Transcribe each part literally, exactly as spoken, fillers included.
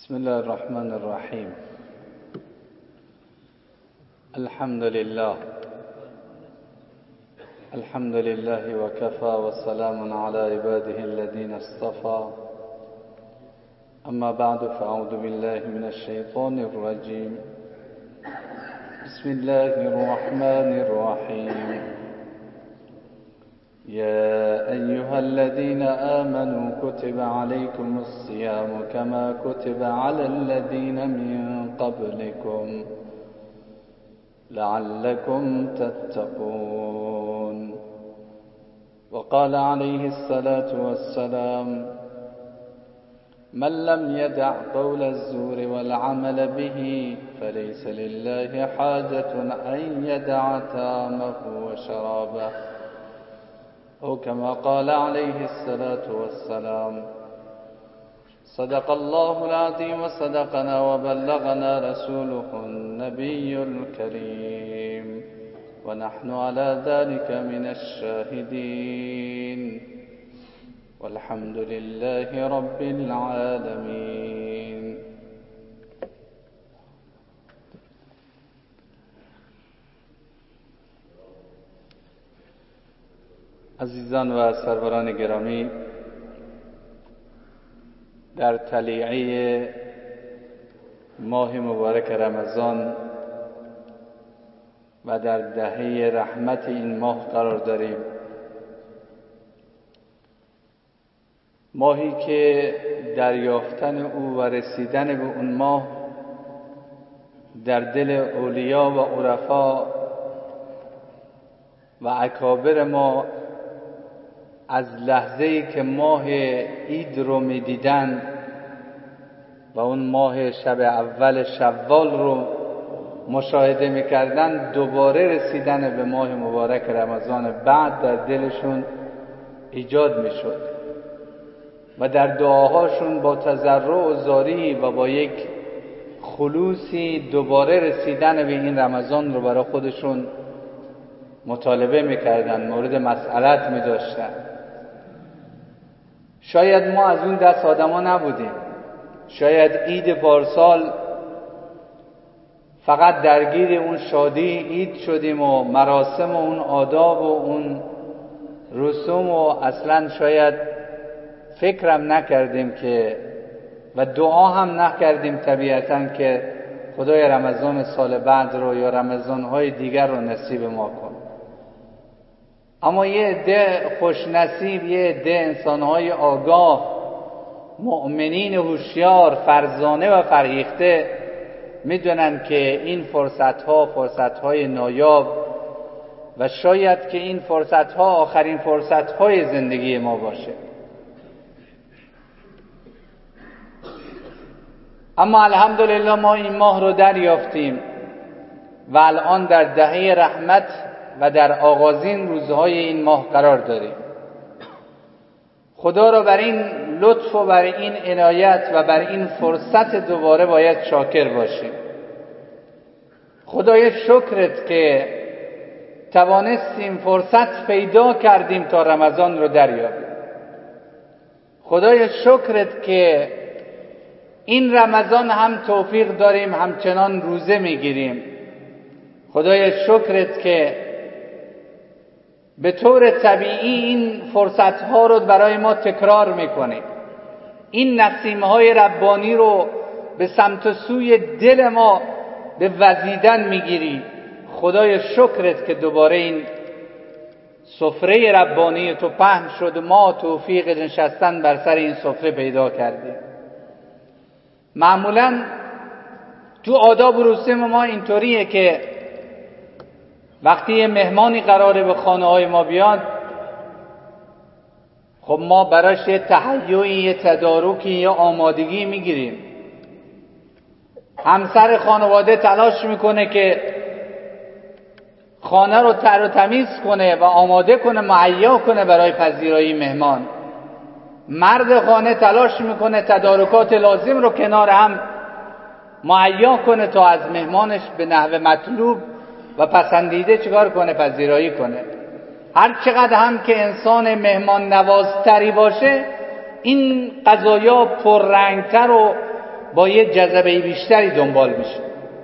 بسم الله الرحمن الرحيم. الحمد لله الحمد لله وكفى وسلام على عباده الذين اصطفى. أما بعد فأعوذ بالله من الشيطان الرجيم. بسم الله الرحمن الرحيم. يا أيها الذين آمنوا كتب عليكم الصيام كما كتب على الذين من قبلكم لعلكم تتقون. وقال عليه الصلاة والسلام: من لم يدع قول الزور والعمل به فليس لله حاجة أن يدع طعامه وشرابه، أو كما قال عليه الصلاة والسلام. صدق الله العظيم وصدقنا وبلغنا رسوله النبي الكريم، ونحن على ذلك من الشاهدين، والحمد لله رب العالمين. عزیزان و سروران گرامی، در طلیعه ماه مبارک رمضان و در دهه رحمت این ماه قرار داریم. ماهی که دریافتن او و رسیدن به اون ماه در دل اولیا و عرفا و اکابر ما از لحظه‌ای که ماه عید رو می‌دیدن و اون ماه شب اول شوال رو مشاهده می‌کردن، دوباره رسیدن به ماه مبارک رمضان بعد در دلشون ایجاد می‌شد و در دعاهاشون با تضرع و زاری و با یک خلوصی دوباره رسیدن به این رمضان رو برای خودشون مطالبه می‌کردن، مورد مسئلت می‌داشتن. شاید ما از اون دست آدما نبودیم. شاید عید پارسال فقط درگیر اون شادی عید شدیم و مراسم و اون آداب و اون رسوم و اصلا شاید فکرم نکردیم که و دعا هم نکردیم طبیعتاً که خدای رمضان سال بعد رو یا رمضان‌های دیگر رو نصیب ما کن. اما یه عده خوش نصیب، یه عده انسان‌های آگاه، مؤمنین هوشیار، فرزانه و فرهیخته میدونن که این فرصت‌ها فرصت‌های نایاب و شاید که این فرصت‌ها آخرین فرصت‌های زندگی ما باشه. اما الحمدلله ما این ماه رو دریافتیم و الان در دهه رحمت و در آغازین روزهای این ماه قرار داریم. خدا را بر این لطف و بر این عنایت و بر این فرصت دوباره باید شاکر باشیم. خدای شکرت که توانستیم فرصت پیدا کردیم تا رمضان رو دریابیم. خدای شکرت که این رمضان هم توفیق داریم همچنان روزه میگیریم. خدای شکرت که به طور طبیعی این فرصت‌ها رو برای ما تکرار می‌کنی. این نسیم‌های ربانی رو به سمت سوی دل ما به وزیدن می‌گیری. خدای شکرت که دوباره این سفره ربانی تو پهن شد، ما توفیق نشستن بر سر این سفره پیدا کردیم. معمولاً تو آداب و رسوم ما اینطوریه که وقتی یه مهمانی قراره به خانه های ما بیاد، خب ما براش یه تهیئی، یه تدارکی، یه آمادگی میگیریم. همسر خانواده تلاش میکنه که خانه رو تر و تمیز کنه و آماده کنه، مهیا کنه برای پذیرایی مهمان. مرد خانه تلاش میکنه تدارکات لازم رو کنار هم مهیا کنه تا از مهمانش به نحو مطلوب و پسندیده چیکار کنه؟ پذیرایی کنه. هر چقدر هم که انسان مهمان نوازتری باشه، این غذایا پررنگتر و با یه جذبه بیشتری دنبال میشه.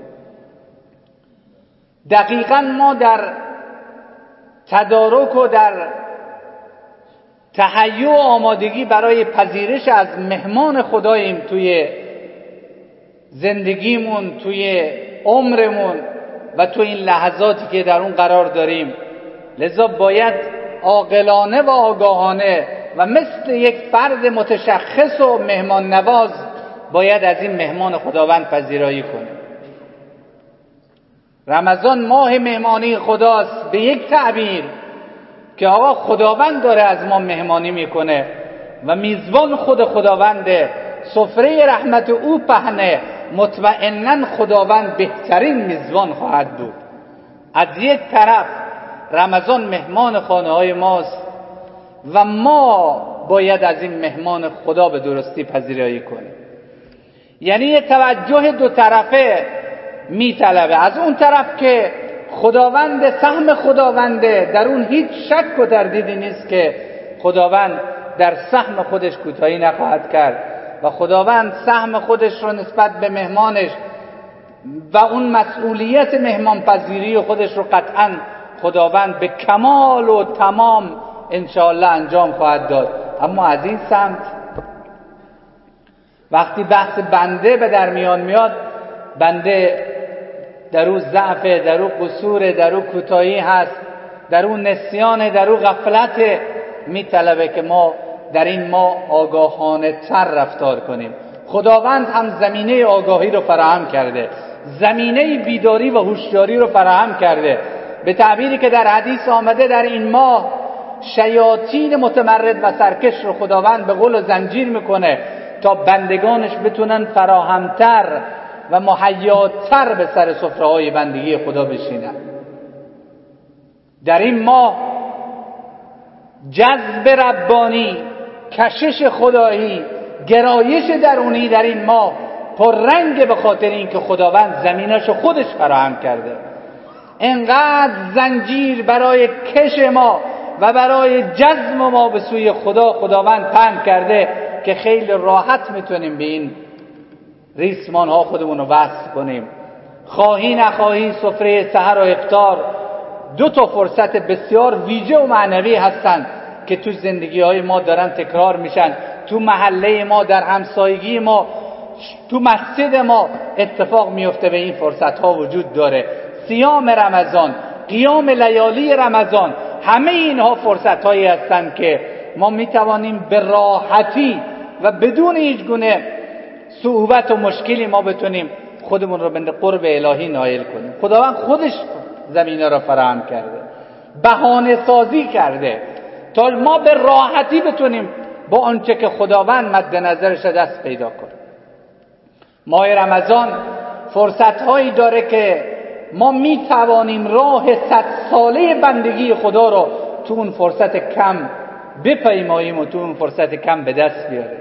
دقیقاً ما در تدارک و در تهیع و آمادگی برای پذیرش از مهمان خداییم توی زندگیمون، توی عمرمون و تو این لحظاتی که در اون قرار داریم. لذا باید عاقلانه و آگاهانه و مثل یک فرد متشخص و مهمان نواز باید از این مهمان خداوند پذیرایی کنیم. رمضان ماه مهمانی خداست به یک تعبیر که آقا خداوند داره از ما مهمانی میکنه و میزبان خود خداونده، سفره رحمت او پهنه، مطمئناً خداوند بهترین میزبان خواهد بود. از یک طرف رمضان مهمان خانه های ماست و ما باید از این مهمان خدا به درستی پذیرایی کنیم. یعنی یه توجه دو طرفه میطلبه. از اون طرف که خداوند سهم خداونده، در اون هیچ شک و تردیدی نیست که خداوند در سهم خودش کوتاهی نخواهد کرد و خداوند سهم خودش رو نسبت به مهمانش و اون مسئولیت مهمانپذیری خودش رو قطعاً خداوند به کمال و تمام انشاءالله انجام خواهد داد. اما از این سمت وقتی بحث بنده به در میان میاد، بنده در او ضعف، در او قصور، در او کوتاهی هست، در او نسیان، در او غفلت، میطلبه که ما در این ما آگاهانه تر رفتار کنیم. خداوند هم زمینه آگاهی رو فراهم کرده، زمینه بیداری و هوشیاری رو فراهم کرده. به تعبیری که در حدیث آمده در این ماه شیاطین متمرد و سرکش رو خداوند به غل و زنجیر میکنه تا بندگانش بتونن فراهمتر و مهیاتر به سر سفره‌های بندگی خدا بشینن. در این ماه جذب ربانی، کشش خدایی، گرایش درونی در این ماه پررنگ به خاطر اینکه خداوند زمیناشو خودش فراهم کرده. انقدر زنجیر برای کش ما و برای جذب ما به سوی خدا خداوند پهن کرده که خیلی راحت میتونیم به این ریسمان ها خودمون رو وصل کنیم. خواهی نخواهی سفره سحر و افطار دو تا فرصت بسیار ویژه و معنوی هستند که تو زندگی های ما دارن تکرار میشن، تو محله ما، در همسایگی ما، تو مسجد ما اتفاق میفته. به این فرصت ها وجود داره. صیام رمضان، قیام لیالی رمضان، همه اینها فرصت هایی هستند که ما میتوانیم به راحتی و بدون هیچ گونه صعوبت و مشکلی ما بتونیم خودمون رو به قرب الهی نائل کنیم. خداوند خودش زمینه را فراهم کرده، بهانه سازی کرده تا ما به راحتی بتونیم با آنچه که خداوند مد نظرش دست پیدا کنیم. ماه رمضان فرصت هایی داره که ما می توانیم راه صد ساله بندگی خدا رو تو اون فرصت کم بپیماییم و تو اون فرصت کم به دست بیاریم.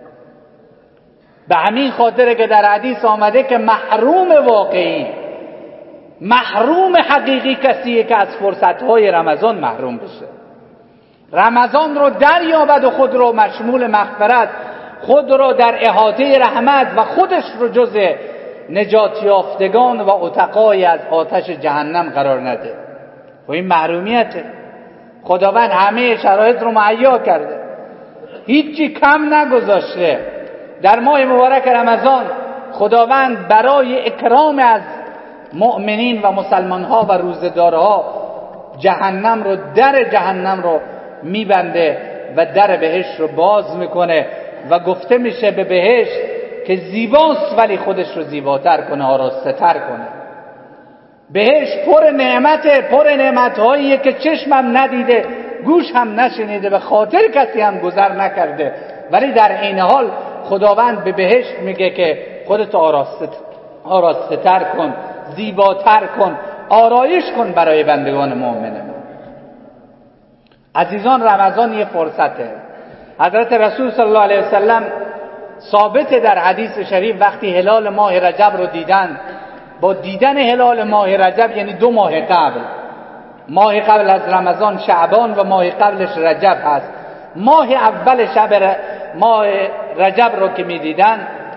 به همین خاطره که در حدیث آمده که محروم واقعی، محروم حقیقی کسیه که از فرصتهای رمضان محروم بشه. رمضان رو دریابد و خود رو مشمول مغفرت، خود رو در احاطه رحمت و خودش رو جز نجات یافتگان و عتقای از آتش جهنم قرار نده. و این محرومیته. خداوند همه شرایط رو مهیا کرده، هیچی کم نگذاشته. در ماه مبارک رمضان خداوند برای اکرام از مؤمنین و مسلمانها و روزدارها جهنم رو، در جهنم رو میبنده و در بهشت رو باز میکنه و گفته میشه به بهشت که زیباست ولی خودش رو زیباتر کنه، آراسته تر کنه. بهشت پر نعمته، پر نعمتهاییه که چشمم ندیده، گوش هم نشنیده، به خاطر کسی هم گذر نکرده، ولی در این حال خداوند به بهشت میگه که خودت آراسته آراسته تر کن، زیباتر کن، آرایش کن برای بندگان مؤمن ما. عزیزان، رمضان یه فرصته. حضرت رسول صلی الله علیه وسلم ثابت در حدیث شریف وقتی هلال ماه رجب رو دیدن، با دیدن هلال ماه رجب یعنی دو ماه قبل، ماه قبل از رمضان شعبان و ماه قبلش رجب هست، ماه اول شب ر... ماه رجب رو که می دیدن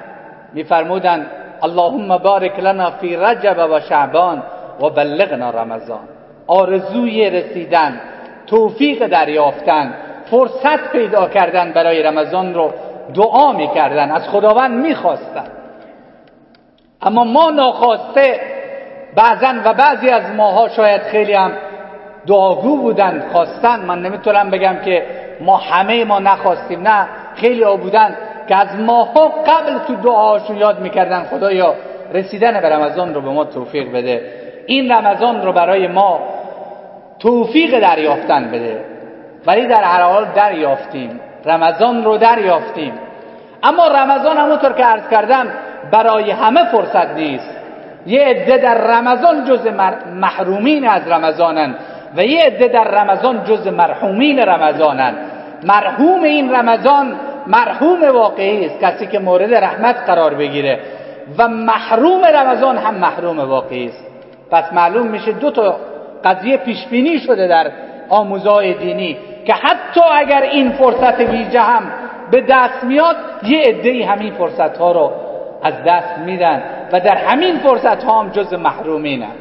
میفرمودن اللهم بارک لنا فی رجب و شعبان و بلغنا رمضان. آرزوی رسیدن، توفیق دریافتن، فرصت پیدا کردن برای رمضان رو دعا میکردن، از خداوند میخواستن. اما ما ناخواسته بعضن و بعضی از ماها شاید خیلی هم دعاگو بودن، خواستن. من نمیتونم بگم که ما همه ما نخواستیم، نه، خیلی ها بودن که از ماها قبل تو دعاشون یاد میکردن خدایا رسیدن به رمضان رو به ما توفیق بده، این رمضان رو برای ما توفیق دریافتن بده. ولی در هر حال دریافتیم، رمضان رو دریافتیم. اما رمضان همونطور که عرض کردم برای همه فرصت نیست. یه عده در رمضان جز محرومین از رمضانن و یه عده در رمضان جز مرحومین رمضانن. مرحوم این رمضان مرحوم واقعی است، کسی که مورد رحمت قرار بگیره، و محروم رمضان هم محروم واقعی است. پس معلوم میشه دو تا قضیه پیش بینی شده در آموزهای دینی که حتی اگر این فرصت ویژه هم به دست میاد، یه عده‌ای همین فرصت ها رو از دست میدن و در همین فرصت ها هم جز محرومینن.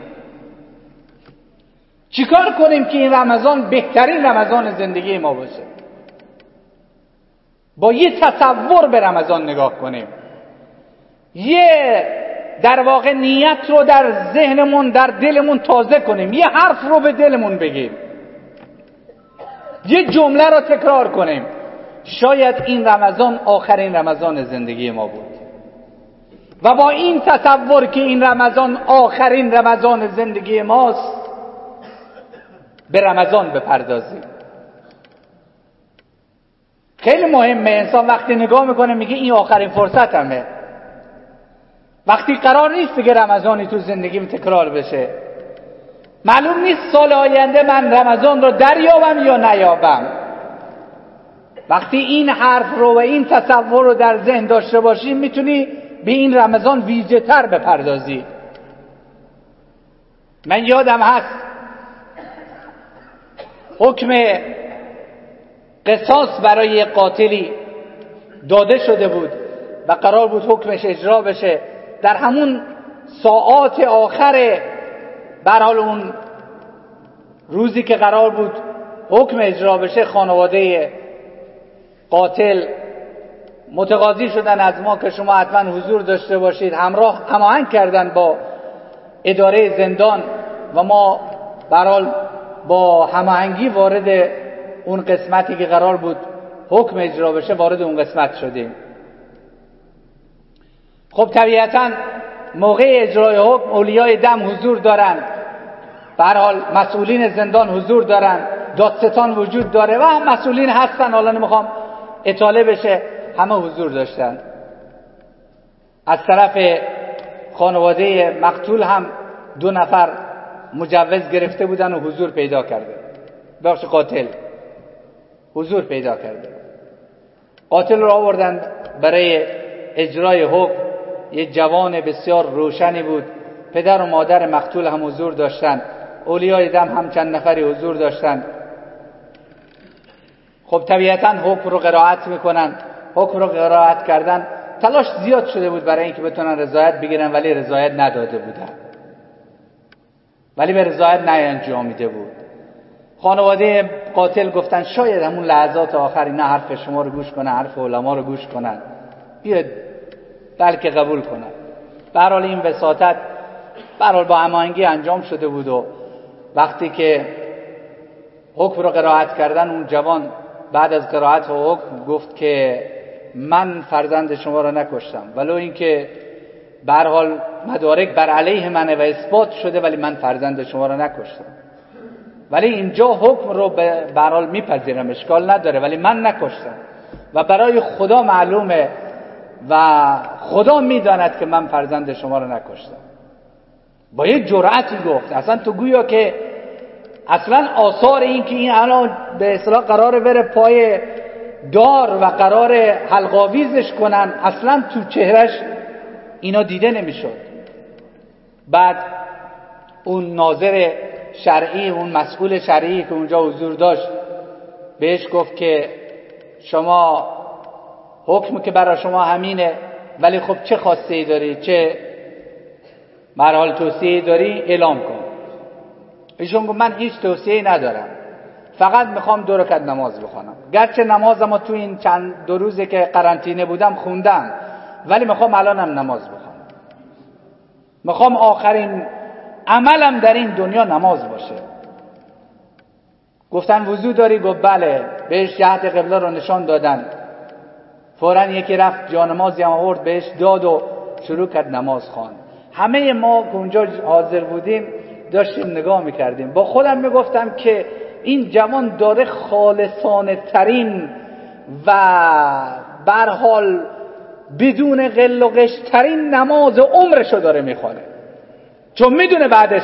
چیکار کنیم که این رمضان بهترین رمضان زندگی ما باشه؟ با یه تصور به رمضان نگاه کنیم، یه در واقع نیت رو در ذهنمون، در دلمون تازه کنیم، یه حرف رو به دلمون بگیم، یه جمله رو تکرار کنیم. شاید این رمضان آخرین رمضان زندگی ما بود و با این تصور که این رمضان آخرین رمضان زندگی ماست به رمضان بپردازیم. خیلی مهمه. انسان وقتی نگاه میکنه میگه این آخرین فرصتمه، وقتی قرار نیست دیگه رمضانی تو زندگیم تکرار بشه. معلوم نیست سال آینده من رمضان رو دریابم یا نیابم. وقتی این حرف رو و این تصور رو در ذهن داشته باشی میتونی به این رمضان ویژه تر بپردازی. من یادم هست حکم قصاص برای قاتلی داده شده بود و قرار بود حکمش اجرا بشه. در همون ساعات آخر برحال اون روزی که قرار بود حکم اجرا بشه، خانواده قاتل متقاضی شدن از ما که شما حتما حضور داشته باشید. همراه هماهنگ کردن با اداره زندان و ما برحال با هماهنگی وارد اون قسمتی که قرار بود حکم اجرا بشه وارد اون قسمت شدیم. خب طبیعتا موقع اجرای حکم اولیای دم حضور دارن، به هر حال مسئولین زندان حضور دارن، دادستان وجود داره و هم مسئولین هستن، حالا نمیخوام اطاله بشه، همه حضور داشتن. از طرف خانواده مقتول هم دو نفر مجوز گرفته بودن و حضور پیدا کرده. بخش قاتل حضور پیدا کرده. قاتل رو آوردن برای اجرای حکم. یه جوان بسیار روشنی بود. پدر و مادر مقتول هم حضور داشتن، اولیای دم هم چند نفری حضور داشتن. خب طبیعتا حکم رو قرائت میکنن. حکم رو قرائت کردن، تلاش زیاد شده بود برای اینکه بتونن رضایت بگیرن، ولی رضایت نداده بودن، ولی به رضایت نیانجامیده بود. خانواده قاتل گفتن شاید همون لحظات آخر اینا حرف شما رو گوش کنن، حرف علما رو گوش کنن، بیاد بلکه قبول کنن. به هر حال این وساطت به هر حال با هماهنگی انجام شده بود و وقتی که حکم رو قرائت کردن، اون جوان بعد از قرائت حکم گفت که من فرزند شما رو نکشتم، ولو اینکه به هر حال مدارک بر علیه منه و اثبات شده، ولی من فرزند شما رو نکشتم. ولی اینجا حکم رو به هر حال میپذیرم، اشکال نداره، ولی من نکشتم و برای خدا معلومه و خدا میداند که من فرزند شما رو نکشتم. با یه جرأتی گفت. اصلا تو گویا که اصلا آثار این که این الان به اصطلاح قراره بره پای دار و قراره حلقاویزش کنن، اصلا تو چهرش اینا دیده نمیشد. بعد اون ناظر شرعی، اون مسئول شرعی که اونجا حضور داشت، بهش گفت که شما حکم که برای شما همینه ولی خب چه خواسته ای داری، چه مرحال توصیه داری اعلام کن. ایشون گفت من هیچ توصیه ندارم، فقط میخوام دو رکعت نماز بخونم. گرچه نمازمو تو این چند دو روزی که قرنطینه بودم خوندم، ولی میخوام الانم نماز بخونم. میخوام آخرین عملم در این دنیا نماز باشه. گفتن وضو داری؟ گفت بله. بهش جهت قبله رو نشان دادن. فوراً یکی رفت جانمازی هم آورد بهش داد و شروع کرد نماز خواند. همه ما که اونجا حاضر بودیم داشتیم نگاه میکردیم. با خودم میگفتم که این جوان داره خالصانه ترین و برحال بدون غل و غش ترین نماز عمرشو داره میخوانه، چون میدونه بعدش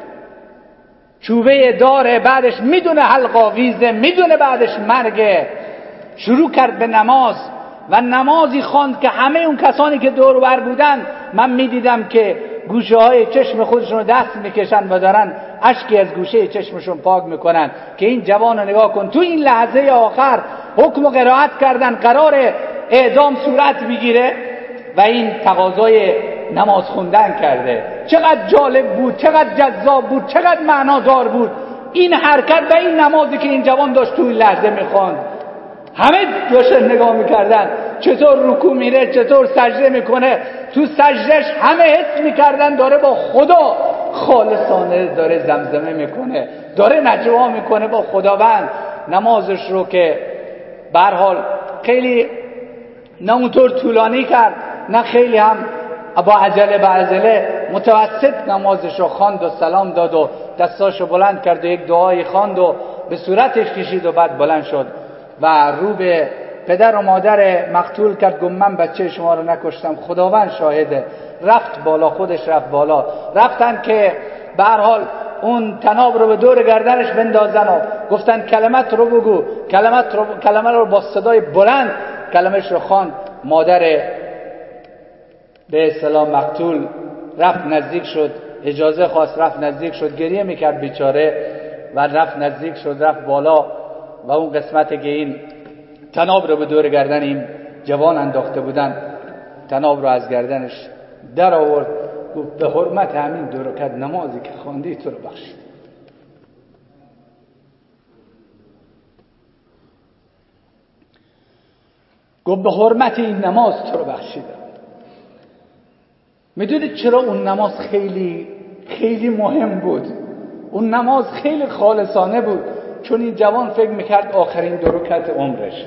چوبه داره، بعدش میدونه حلقاویزه، میدونه بعدش مرگه. شروع کرد به نماز و نمازی خواند که همه اون کسانی که دور و بر بودن، من میدیدم که گوشه های چشم خودشون رو دست میکشن و دارن اشکی از گوشه چشمشون پاک میکنن که این جوان رو نگاه کن. تو این لحظه آخر حکم و قرائت کردن، قرار اعدام صورت بگیره و این تقاضای نماز خوندن کرده. چقدر جالب بود، چقدر جذاب بود، چقدر معنادار بود این حرکت و این نمازی که این جوان داشت تو این لحظه میخواند. همه داشتن نگاه میکردن چطور رکوع میره، چطور سجده میکنه. تو سجدش همه حس میکردن داره با خدا خالصانه داره زمزمه میکنه، داره نجوا میکنه با خداوند. نمازش رو که به هر حال خیلی نه اونطور طولانی کرد نه خیلی هم با عجله به عجله، متوسط نمازش رو خواند و سلام داد و دستاشو بلند کرد و یک دعای خواند و به صورتش کشید و بعد بلند شد و رو به پدر و مادر مقتول کرد. گفت من بچه شما رو نکشتم، خداوند شاهده. رفت بالا، خودش رفت بالا. رفتن که به هر حال اون تناب رو به دور گردنش بندازن و گفتن کلمت رو بگو. کلمت رو کلمه رو با صدای بلند کلمش رو خواند. مادر به اصطلاح مقتول رفت نزدیک شد، اجازه خواست، رفت نزدیک شد، گریه میکرد بیچاره و رفت نزدیک شد، رفت بالا و اون قسمتی که این تناب رو به دور گردن این جوان انداخته بودن، تناب رو از گردنش در آورد. گفت به حرمت همین دو رکعت نمازی که خواندی تو رو بخشید. گفت به حرمت این نماز تو رو بخشیدم. میدونید چرا اون نماز خیلی خیلی مهم بود؟ اون نماز خیلی خالصانه بود، چون این جوان فکر میکرد آخرین دو رکعت عمرشه.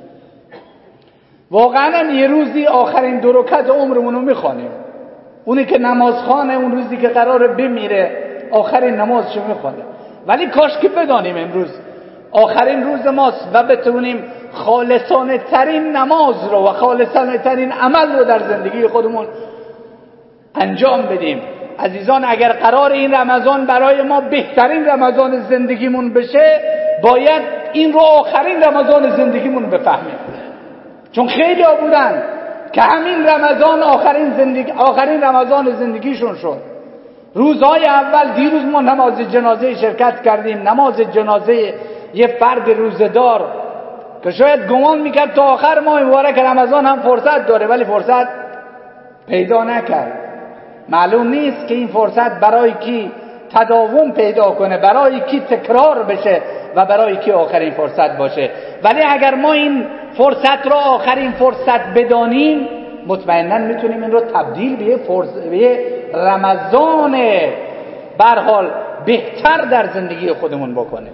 واقعا یه روزی آخرین دو رکعت عمرمونو میخوانیم. اونی که نمازخوانه اون روزی که قراره بمیره آخرین نمازشو میخوانه. ولی کاش که بدانیم امروز آخرین روز ماست و بتونیم خالصانه ترین نماز رو و خالصانه ترین عمل رو در زندگی خودمون انجام بدیم. عزیزان، اگر قرار این رمضان برای ما بهترین رمضان زندگیمون بشه، باید این رو آخرین رمضان زندگیمون بفهمیم. چون خیلی ها بودن که همین رمضان آخرین زندگی آخرین رمضان زندگیشون شد. روزهای اول، دیروز ما نماز جنازه شرکت کردیم، نماز جنازه یه فرد روزدار که شاید گمان میکرد تا آخر ماه مبارک رمضان هم فرصت داره، ولی فرصت پیدا نکرد. معلوم نیست که این فرصت برای کی تداوم پیدا کنه، برای کی تکرار بشه و برای کی آخرین فرصت باشه. ولی اگر ما این فرصت رو آخرین فرصت بدانیم، مطمئنا میتونیم این رو تبدیل به فرص... به رمضان به هر حال بهتر در زندگی خودمون بکنیم.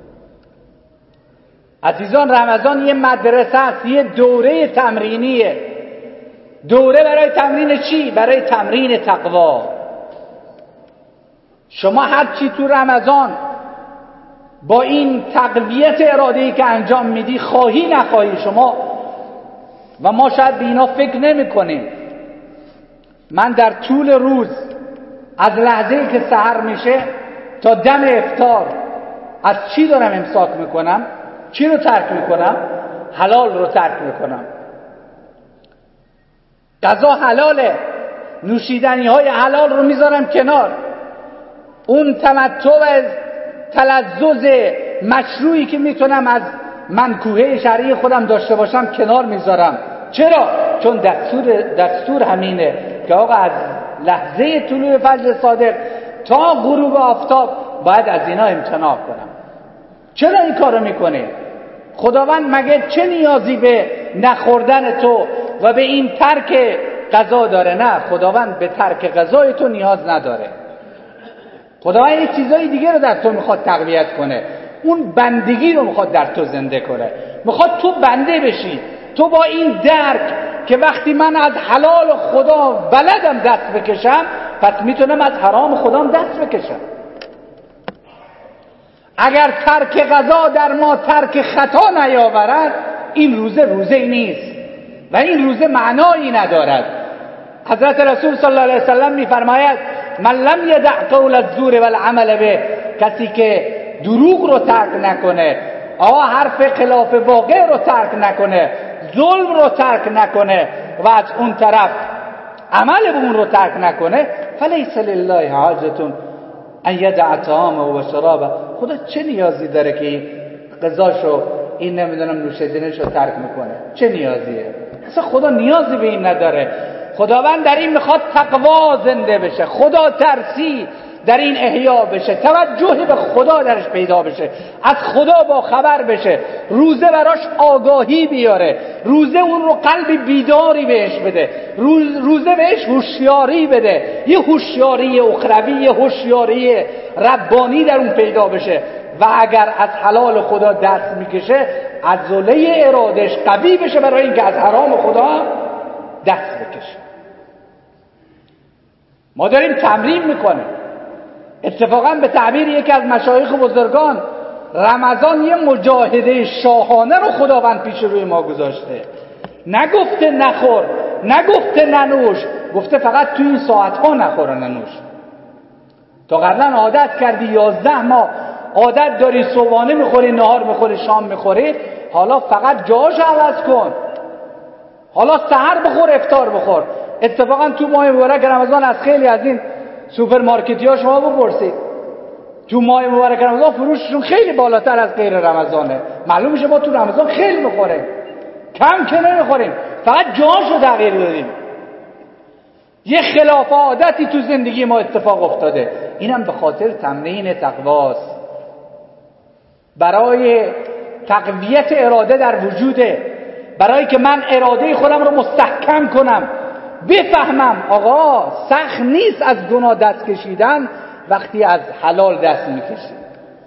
عزیزان، رمضان یه مدرسه است، یه دوره تمرینیه. دوره برای تمرین چی؟ برای تمرین تقوا. شما هر چی تو رمضان با این تقویت اراده‌ای که انجام میدی، خواهی نخواهی شما و ما شاید به اینا فکر نمی کنیم. من در طول روز از لحظه‌ای که سحر میشه تا دم افطار از چی دارم امساک میکنم؟ چی رو ترک میکنم؟ حلال رو ترک میکنم. غذا حلاله، نوشیدنی های حلال رو میذارم کنار. اون تمتع و تلذذ مشروعی که میتونم از منکوحه شرعی خودم داشته باشم کنار میذارم. چرا؟ چون دستور دستور همینه که آقا از لحظه طلوع فجر صادق تا غروب آفتاب باید از اینا امتناع کنم. چرا این کارو میکنه؟ خداوند مگه چه نیازی به نخوردن تو و به این ترک غذا داره؟ نه، خداوند به ترک غذای تو نیاز نداره. خداوند این چیزای دیگه رو در تو میخواد تقویت کنه، اون بندگی رو میخواد در تو زنده کنه، میخواد تو بنده بشی. تو با این درک که وقتی من از حلال خدا بلدم دست بکشم، پس میتونم از حرام خدام دست بکشم. اگر ترک غذا در ما ترک خطا نیاورد، این روزه روزه نیست و این روزه معنایی ندارد. حضرت رسول صلی الله علیه وسلم میفرماید من لم یدع قول الزور والعمل به، کسی که دروغ رو ترک نکنه، آقا حرف خلاف واقع رو ترک نکنه، ظلم رو ترک نکنه و از اون طرف عمل به اون رو ترک نکنه، فلیس لله حاجة ان یدع طعامه و شرابه. خدا چه نیازی داره که این غذاشو، این نمیدونم نوشیدنیشو ترک میکنه؟ چه نیازیه؟ اصلا خدا نیازی به این نداره. خداوند در این میخواد تقوا زنده بشه، خدا ترسی در این احیا بشه، توجه به خدا درش پیدا بشه، از خدا با خبر بشه، روزه براش آگاهی بیاره، روزه اون رو قلب بیداری بهش بده، روزه بهش هوشیاری بده، یه هوشیاری اخروی، یه هوشیاری ربانی در اون پیدا بشه. و اگر از حلال خدا دست میکشه، عضله ارادش قوی بشه برای اینکه از حرام خدا دست بکشه. ما داریم تمرین میکنیم. اتفاقا به تعبیر یکی از مشایخ بزرگان، رمضان یه مجاهده شاهانه رو خداوند پیش روی ما گذاشته. نگفته نخور، نگفته ننوش، گفته فقط تو این ساعتها نخور و ننوش. تا قبلا عادت کردی، یازده ماه عادت داری صبحانه میخوری، نهار میخوری، شام میخوری، حالا فقط جاش عوض کن. حالا سحر بخور، افطار بخور. اتفاقا تو ماه مبارک رمضان از خیلی از این سوپرمارکتی ها شما بپرسید، تو ماه مبارک رمضان فروششون خیلی بالاتر از غیر رمضانه. معلوم میشه ما تو رمضان خیلی میخوریم، کم که نمیخوریم، فقط جاشو تغییر دادیم. یه خلاف عادتی تو زندگی ما اتفاق افتاده. اینم به خاطر تمرین تقواست، برای تقویت اراده در وجوده، برای که من اراده خودم رو مستحکم کنم، بفهمم آقا سخت نیست از گناه دست کشیدن وقتی از حلال دست میکشیم.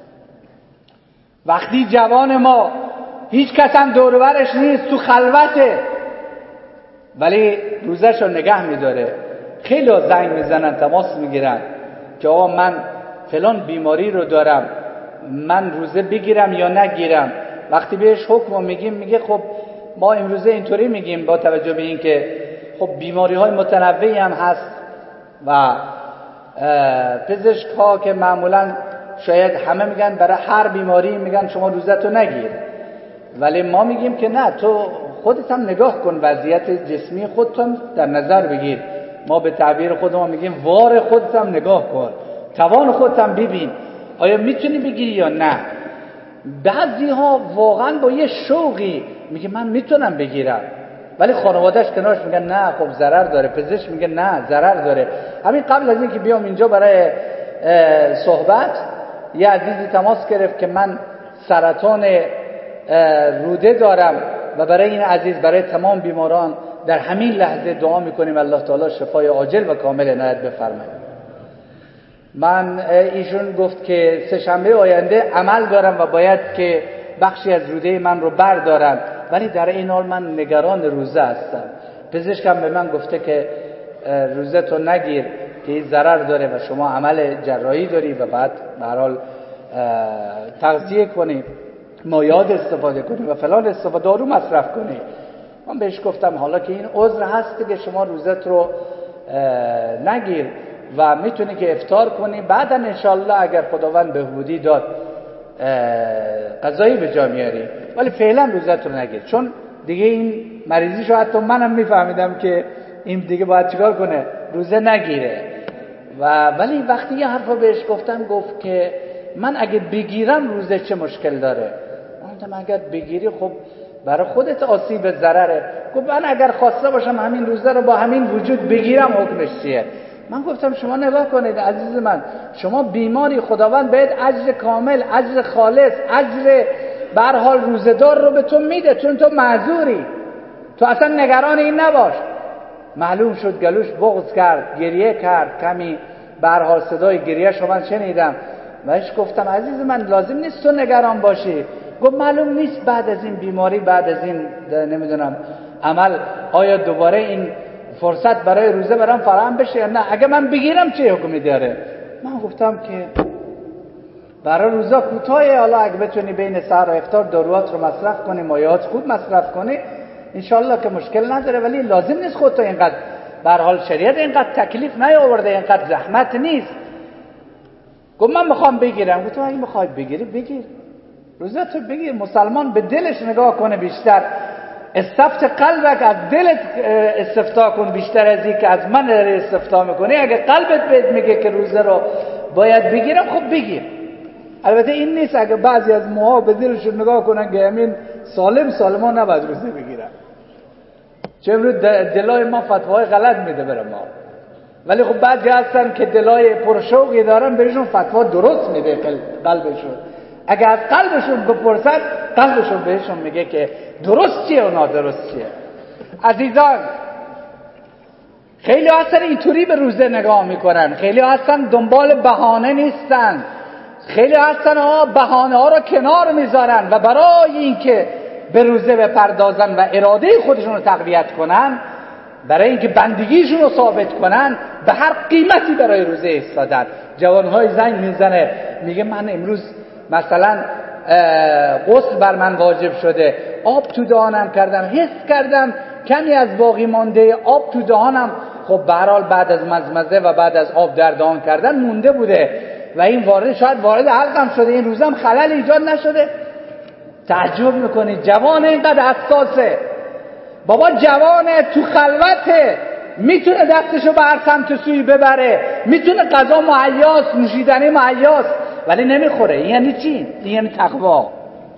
وقتی جوان ما هیچ کس هم دور و برش نیست، تو خلوته، ولی روزش رو نگه میداره. خیلی ها زنگ میزنن، تماس میگیرن که آقا من فلان بیماری رو دارم، من روزه بگیرم یا نگیرم. وقتی بهش حکم میگیم، میگه خب ما امروزه اینطوری میگیم با توجه به این که خب بیماری های متنوعی هم هست و پزشک ها که معمولا شاید همه میگن برای هر بیماری میگن شما روزه تو نگیر، ولی ما میگیم که نه، تو خودت هم نگاه کن، وضعیت جسمی خودت هم در نظر بگیر. ما به تعبیر خودمون میگیم وار خودت هم نگاه کن، توان خودت هم ببین آیا میتونی بگیری یا نه. بعضی ها واقعا با یه شوقی میگه من میتونم بگیرم، ولی خانوادهش کنارش میگن نه خب ضرر داره، پزشک میگه نه ضرر داره. همین قبل از اینکه بیام اینجا برای صحبت، یه عزیزی تماس گرفت که من سرطان روده دارم و برای این عزیز، برای تمام بیماران در همین لحظه دعا میکنیم الله تعالی شفای عاجل و کامل عنایت بفرماید. من ایشون گفت که سه شنبه آینده عمل دارم و باید که بخشی از روده من رو بردارن، ولی در این حال من نگران روزه هستم. پزشکم به من گفته که روزه تو نگیر که این ضرر داره و شما عمل جراحی داری و بعد به هر حال تغذیه کنی، مایعات استفاده کنی و فلان استفاده دارو مصرف کنی. من بهش گفتم حالا که این عذر هست که شما روزت رو نگیر و میتونی که افطار کنی، بعدا انشالله اگر خداوند بهبودی داد قضایی به جا میاری، ولی فعلا روزت رو نگیر. چون دیگه این مریضیشو حتی منم میفهمیدم که این دیگه باید چیکار کنه، روزه نگیره. و ولی وقتی یه حرفا بهش گفتم، گفت که من اگه بگیرم روزه چه مشکل داره؟ گفتم اگر بگیری خب برای خودت آسیب ضرره. گفت من اگر خواسته باشم همین روزه رو با همین وجود بگیرم حکمش چیه؟ من گفتم شما نگاه کنید عزیز من، شما بیماری، خداوند باید اجر کامل، اجر خالص، اجر به هر حال روزه‌دار رو به تو میده، چون تو معذوری، تو اصلا نگران این نباش. معلوم شد گلوش بغض کرد، گریه کرد، کمی به هر حال صدای گریه‌ش رو من شنیدم. بهش گفتم عزیز من لازم نیست تو نگران باشی. گفت معلوم نیست بعد از این بیماری، بعد از این نمیدونم عمل، آیا دوباره این فرصت برای روزه برام فراهم بشه یا نه. اگه من بگیرم چه حکمی داره؟ من گفتم که برای روزا کوتاه، حالا اگه بتونی بین سحر و افطار داروات رو مصرف کنی، مایعات خوب مصرف کنی، انشالله که مشکل نداره، ولی لازم نیست خودت اینقدر، به هر حال شریعت اینقدر تکلیف نیاورده، اینقدر زحمت نیست. گفت من میخوام بگیرم. گفتم اگه میخوای بگیری بگیر، روزه تو بگیر. مسلمان به دلش نگاه کنه بیشتر، استفت قلبک، از دلت استفتا کن بیشتر از این که از من داری استفتا میکنی. اگه قلبت بهت میگه که روزه رو باید بگیرم، خب بگیر. البته این نیست اگه بعضی از ماها به دلشون نگاه کنن که همین سالم سالما نباید روزه بگیرن، چه امروز دلای ما فتواهای غلط میده برای ما، ولی خب بعضی هستن که دلای پرشوقی دارن بهشون فتوا درست میده قلبشون. اگه از قلبشون بپرسن، قلبشون بهشون میگه که درست چیه و نادرست چیه. عزیزان، خیلی هستن اینطوری به روزه نگاه میکنن، خیلی هستن دنبال بهانه نیستن، خیلی هستن ها بهانه ها رو کنار میذارن و برای اینکه به روزه بپردازن و اراده خودشون رو تقویت کنن، برای اینکه بندگیشون رو ثابت کنن، به هر قیمتی برای روزه ایستادن. جوانهای زنگ میزنه میگه من امروز مثلا غسل بر من واجب شده، آب تو دهانم کردم، حس کردم کمی از باقی مانده آب تو دهانم، خب به هر حال بعد از مزمزه و بعد از آب در دهان کردن مونده بوده و این وارد شاید وارد حلقم شده، این روزم خلل ایجاد نشده. تعجب میکنید جوان اینقدر حساسه، بابا جوانه تو خلوته، میتونه دستشو به هر سمت سوی ببره، میتونه غذا مهیاست، نوشیدنی مهیاست، ولی نمیخوره. این یعنی چی؟ این یعنی تقوا،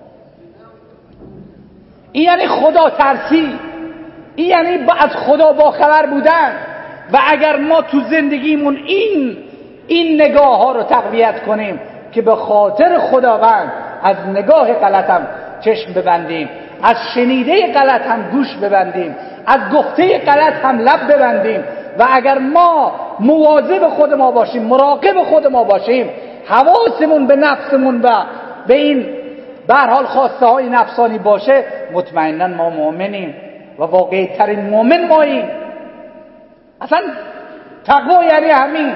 این یعنی خدا ترسی، این یعنی از خدا باخبر بودن. و اگر ما تو زندگیمون این این نگاه ها رو تقویت کنیم که به خاطر خداوند از نگاه غلطم چشم ببندیم، از شنیده غلط هم گوش ببندیم، از گفته غلط هم لب ببندیم، و اگر ما مواظب خود ما باشیم، مراقب خود ما باشیم، حواسمون به نفسمون و به این به هر حال خواسته های نفسانی باشه، مطمئنا ما مؤمنیم و واقعی ترین مؤمن ماییم. اصلا تقوا یعنی همین.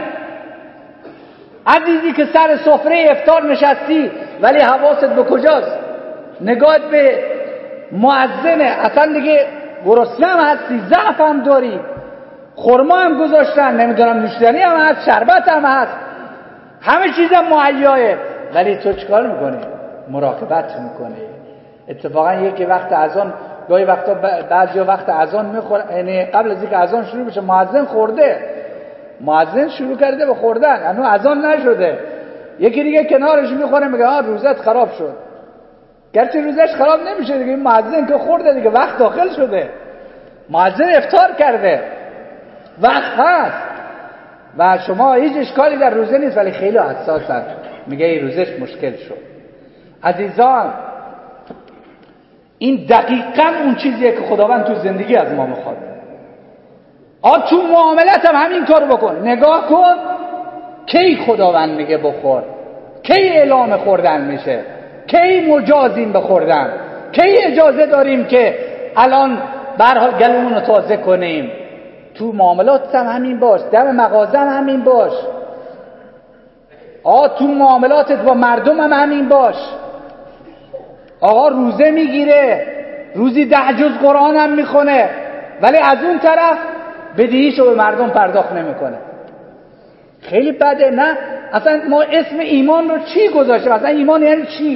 عزیزی که سر سفره افطار نشستی ولی حواست به کجاست؟ نگاهت به مؤذنه، اصلا دیگه گرسنه هم هستی، ضعف هم داری، خرما هم گذاشتن، نمیدونم نوشیدنی هم هست، شربت هم هست، همه چیزم مهیاه، ولی تو چیکار میکنی؟ مراقبت میکنی. اتفاقا یکی وقت اذان، گاهی وقتا بعضی وقت اذان میخوره، یعنی قبل از اینکه اذان شروع بشه مؤذن خورده، مؤذن شروع کرده به خوردن، هنوز اذان نشده، یکی دیگه کنارش میخوره میگه ها روزت خراب شد. گرچه روزش خراب نمیشه دیگه، این مؤذن که خورده دیگه، وقت داخل شده، مؤذن افطار کرده، وقت هست و شما هیچ اشکالی در روزه نیست، ولی خیلی حساسن، میگه این روزش مشکل شد. عزیزان، این دقیقاً اون چیزیه که خداوند تو زندگی از ما میخواد. آ تو معاملت هم همین کارو بکن. نگاه کن کی خداوند میگه بخور، کی اعلام خوردن میشه، کی مجازیم به خوردن، کی اجازه داریم که الان به هر حال گلومون رو تازه کنیم. تو معاملات هم همین باش، دم مغازه هم همین باش، آ تو معاملاتت با مردم هم همین باش. آقا روزه میگیره، روزی ده جز قرآن هم میخونه، ولی از اون طرف بدهیشو به مردم پرداخت نمیکنه. خیلی بده. نه اصلا ما اسم ایمان رو چی گذاشتیم؟ اصلا ایمان یعنی چی؟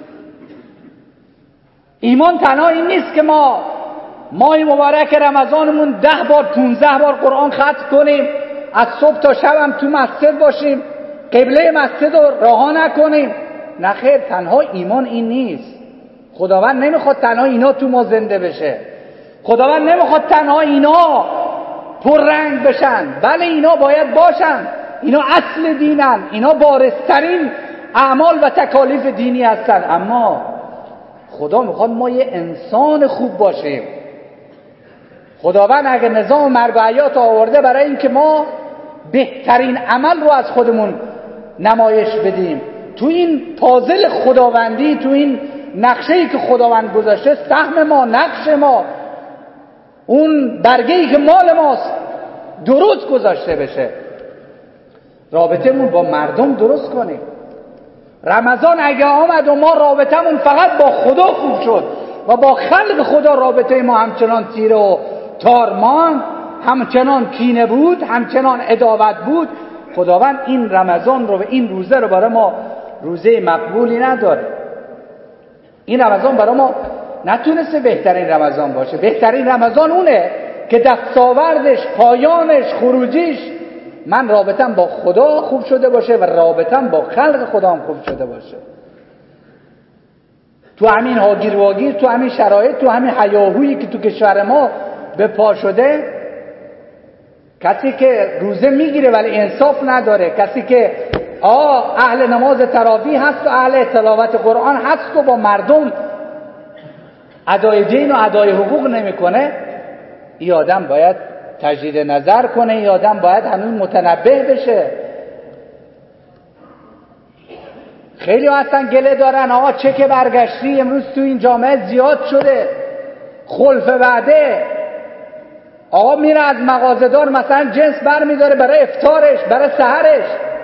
ایمان تنها این نیست که ما ماه مبارک رمضانمون ده بار پونزده بار قرآن ختم کنیم، از صبح تا شب هم تو مسجد باشیم، قبله مسجد رو رها نکنیم. نه خیر، تنها ایمان این نیست. خداوند نمیخواد تنها اینا تو ما زنده بشه. خداوند نمیخواد تنها اینا پررنگ بشن، بله اینا باید باشن، اینا اصل دینن، اینا بارزترین اعمال و تکالیف دینی هستن، اما خدا میخواد ما یه انسان خوب باشیم. خداوند اگه نظام مرگ و حیات آورده برای اینکه ما بهترین عمل رو از خودمون نمایش بدیم، تو این پازل خداوندی، تو این نقشه‌ای که خداوند گذاشته، سهم ما، نقش ما، اون برگه‌ای که مال ماست درست گذاشته بشه، رابطمون با مردم درست کنیم. رمضان اگه آمد و ما رابطمون فقط با خدا خوب شد و با خلق خدا رابطه ما همچنان تیره و تارمان، همچنان کینه بود، همچنان عداوت بود، خداوند این رمضان رو و این روزه رو برای ما روزه مقبولی نداره. این رمضان برای ما نتونسته بهترین رمضان باشه. بهترین رمضان اونه که دستاوردش، پایانش، خروجیش من رابطم با خدا خوب شده باشه و رابطم با خلق خدام خوب شده باشه. تو همین هاگیر واگیر، تو همین شرایط، تو همین هیاهویی که تو کشور ما به پا شده، کسی که روزه میگیره ولی انصاف نداره، کسی که آه اهل نماز تراویح هست و اهل تلاوت قرآن هست و با مردم ادای دین و ادای حقوق نمیکنه، این آدم باید تجدید نظر کنه، این آدم باید همین متنبه بشه. خیلی هستن گله دارن آقا چک برگشتی امروز تو این جامعه زیاد شده، خلف وعده. آقا میره از مغازه‌دار مثلا جنس بر میداره برای افطارش، برای سحرش،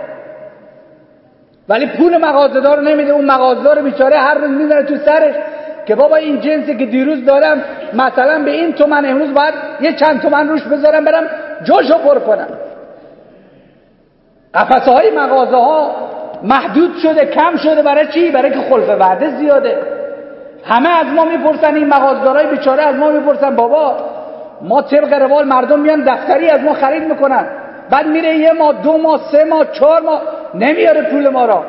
ولی پول مغازه‌دار رو نمیده. اون مغازه‌دار بیچاره هر روز میزنه تو سرش که بابا این جنسی که دیروز دارم مثلا به این تومن، امروز باید یه چند تومن روش بذارم برم جاشو پر کنم. قفسه های مغازه ها محدود شده، کم شده. برای چی؟ برای که خلف وعده زیاده. همه از ما میپرسن، این مغازه‌دارای بیچاره از ما میپرسن بابا ما طبق روال مردم میان دفتری از ما خرید میکنن، بعد میره یه ماه، دو ماه، سه ماه، چهار ماه نمیاره پول ما را.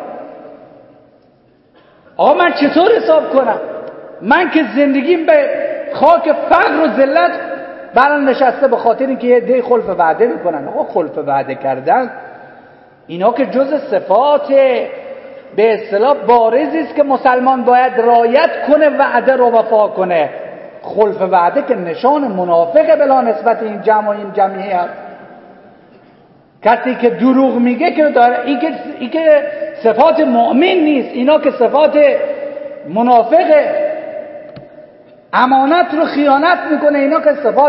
آقا من چطور حساب کنم؟ من که زندگیم به خاک فقر و ذلت برام نشسته به خاطر اینکه یه دی خلف وعده میکنن. آقا خلف وعده کردن اینا که جز صفات به اصطلاح بارزی است که مسلمان باید رعایت کنه، وعده رو وفا کنه. خلف وعده که نشان منافق بلا نسبت این جمع و این جمعیت. کسی که دروغ میگه که داره این که, این که صفات مؤمن نیست، اینا که صفات منافقه. امانت رو خیانت میکنه، اینا که صفات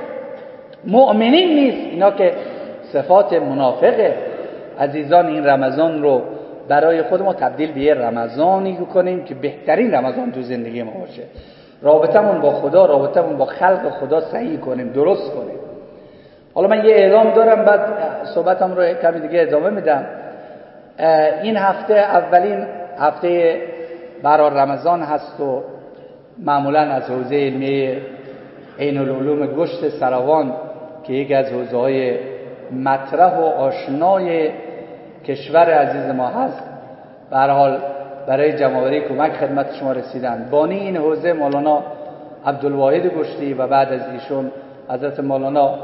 مؤمنین نیست، اینا که صفات منافقه. عزیزان این رمضان رو برای خود ما تبدیل به یه رمضانی کنیم که بهترین رمضان تو زندگی ما باشه. رابطمون با خدا، رابطمون با خلق خدا صحیح کنیم، درست کنیم. حالا من یه اعلام دارم، بعد صحبتم رو کمی دیگه ادامه میدم. این هفته اولین هفته برای رمضان هست و معمولا از حوزه علمی عین العلوم گشت سروان که یکی از حوزه‌های مطرح و آشنای کشور عزیز ما هست، به هر حال برای جمع‌آوری کمک خدمت شما رسیدن. بانی این حوزه مولانا عبدالواحد گشتی و بعد از ایشون حضرت مولانا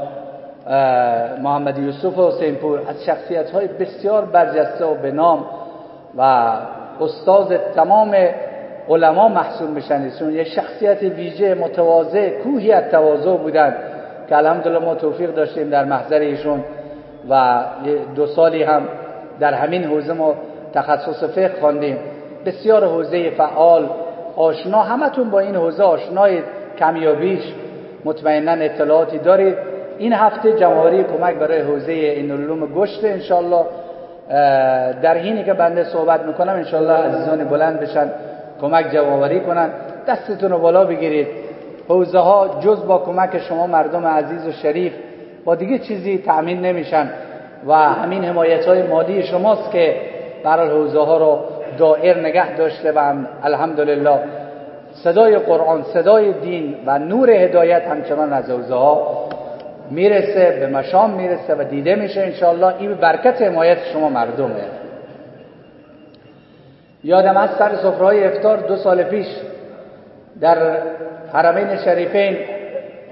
محمد یوسف حسین پور از شخصیت‌های بسیار برجسته و به نام و استاد تمام علما محسوب میشن. ایشون یه شخصیت ویژه متواضع، کوهی از تواضع بودن که الحمدلله ما توفیق داشتیم در محضر ایشون و دو سالی هم در همین حوزه ما تخصص فقه خواندیم. بسیار حوزه فعال، آشنا، همتون با این حوزه آشنایید، کمیابیش مطمئنا اطلاعاتی دارید. این هفته جمع‌آوری کمک برای حوزه این علوم گشت انشالله. در حینی که بنده صحبت میکنم انشالله عزیزان بلند بشن کمک جمع‌آوری کنن، دستتون رو بالا بگیرید. حوزه ها جز با کمک شما مردم عزیز و شریف با دیگه چیزی تأمین نمیشن و همین حمایت های مالی شماست که برای حوزه ها رو دائر نگه داشته و الحمدلله صدای قرآن، صدای دین و نور هدایت همچنان از حوزه ها میرسه، به مشام میرسه و دیده میشه انشالله. این برکت حمایت شما مردمه. یادم از سر سفره‌های افطار دو سال پیش در حرمین شریفین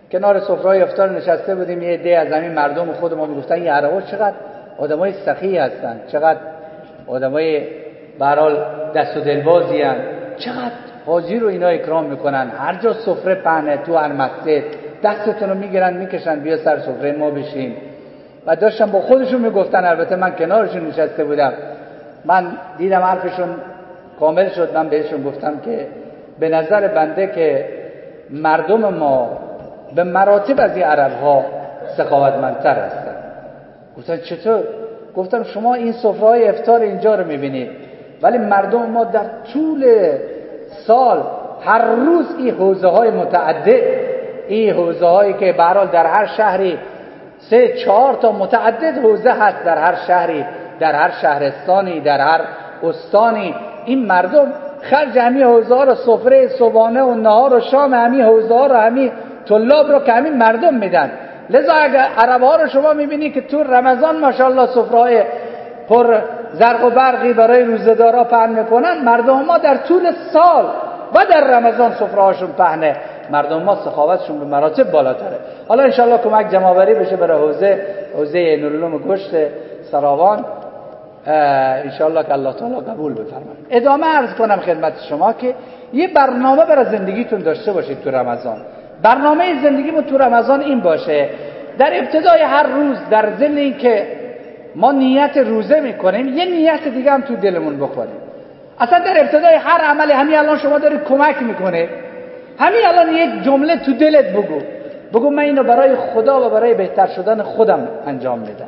کنار سفره افطار نشسته بودیم، یه عده از همین مردم خودمون میگفتن این عربا چقدر آدمای سخی هستن، چقدر آدمای به هر حال دست و دلبازی ان، چقدر حاجی رو اینا اکرام میکنن، هر جا سفره پهنه تو هر مسجد دستتون رو میگیرن میکشن بیا سر سفره ما بشین. و داشتن با خودشون میگفتن، البته من کنارشون نشسته بودم، من دیدم حرفشون کامل شد، من بهشون گفتم که به نظر بنده که مردم ما به مراتب از این عرب ها سخاوتمندتر هستن. گفتن چطور؟ گفتم شما این سفره های افطار اینجا رو میبینید، ولی مردم ما در طول سال هر روز این حوزه های متعدد، این حوزه هایی که به هر حال در هر شهری سه چهار تا متعدد حوزه هست، در هر شهری، در هر شهرستانی، در هر استانی، این مردم خرج همین حوزه ها رو، سفره صبحانه و نهار و شام همین حوزه ها رو، همین طلاب رو که همین مردم میدن. لذا اگر عرب ها رو شما میبینی که تو رمضان ماشاءالله سفره های پر زرق و برقی برای روزه‌دارا پهن میکنن، مردم ما در طول سال و در رمضان سفره هاشون پهنه. مردم ما سخاوتشون به مراتب بالاتره. حالا انشالله کمک جمع‌آوری بشه برای حوزه حوزه نورالعلوم گشت سراوان، انشالله که الله تعالی قبول بفرماید. ادامه عرض کنم خدمت شما که یه برنامه برای زندگیتون داشته باشید تو رمضان. برنامه زندگیمون تو رمضان این باشه، در ابتدای هر روز در ضمن این که ما نیت روزه میکنیم، یه نیت دیگه هم تو دلمون بکنیم. اصلا در ابتدای هر عملی، همین الان شما دارید کمک میکنه، همین الان یک جمله تو دلت بگو، بگو من اینو برای خدا و برای بهتر شدن خودم انجام میدم.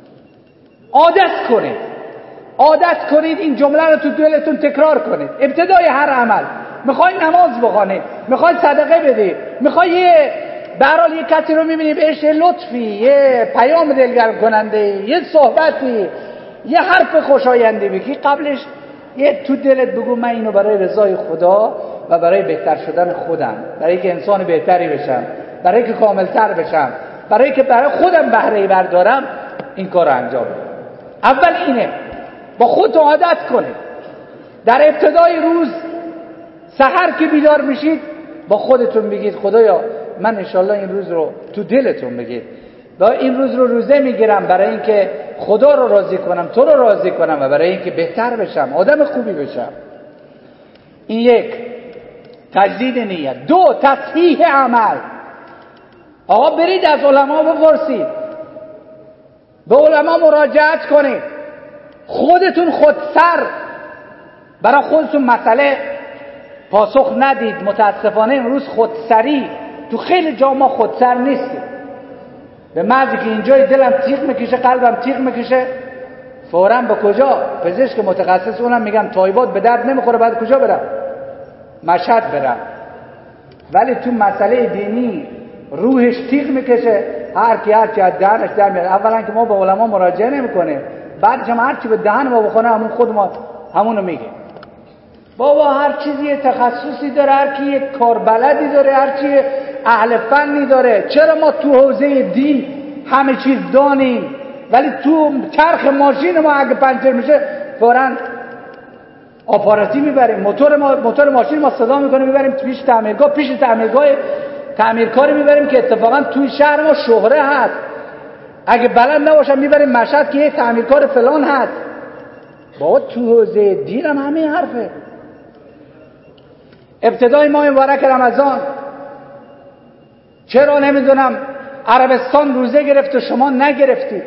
عادت کنید، عادت کنید این جمله رو تو دلتون تکرار کنید. ابتدای هر عمل میخوای نماز بخونی، میخوای صدقه بدی، میخوای یه به هر حال یه کسی رو میبینی بهش یه لطفی، یه پیام دلگرم کننده، یه صحبتی، یه حرف خوشایندی بگی، قبلش یه تو دلت بگو من اینو برای رضای خدا و برای بهتر شدن خودم، برای که انسان بهتری بشم، برای که کاملتر بشم، برای که برای خودم بهره بردارم این کار رو انجام بدم. اول اینه، با خود عادت کنید. در ابتدای روز سحر که بیدار میشید با خودتون بگید خدایا من انشالله این روز رو تو دلتون بگید و این روز رو روزه میگیرم برای اینکه خدا رو راضی کنم، تو رو راضی کنم و برای اینکه بهتر بشم، آدم خوبی بشم. این یک، تجدید نیت. دو، تصحیح عمل. آقا برید از علما بپرسید، به علما مراجعت کنید، خودتون خودسر برای خودتون مسئله پاسخ ندید. متاسفانه امروز خودسری تو خیلی جا ما خودسر نیستیم، به محضی که اینجای دلم تیغ میکشه، قلبم تیغ میکشه، فوراً به کجا؟ پزشک متخصص، اونم میگم تایبات به درد نمیخوره، بعد کجا برم؟ مشهد برم. ولی تو مسئله دینی روحش تیغ میکشه، هر کی هر چی از دهنش در میاد. اولا که ما به علما مراجعه نمیکنیم، بعدش هم هر چی به دهن ما بخونه همون خود ما همونو میگه. بابا هر چیزی یه تخصصی داره، هر کی یک کاربلدی داره، هر کی اهل فنی داره. چرا ما تو حوزه دین همه چیز دانیم ولی تو چرخ ماشین ما اگه پنچر میشه فوراً آپاراتی میبریم، موتور ما موتور ماشین ما صدا میکنه میبریم پیش تعمیرگاه، پیش تعمیرگاه تعمیرکاری میبریم که اتفاقا توی شهر ما شهره هست، اگه بلند نباشم میبریم مشهد که یه تعمیرکار فلان هست. بابا تو حوزه دین هم همین حرفه. ابتدای ماه مبارک رمضان چرا نمیدونم عربستان روزه گرفت و شما نگرفتید؟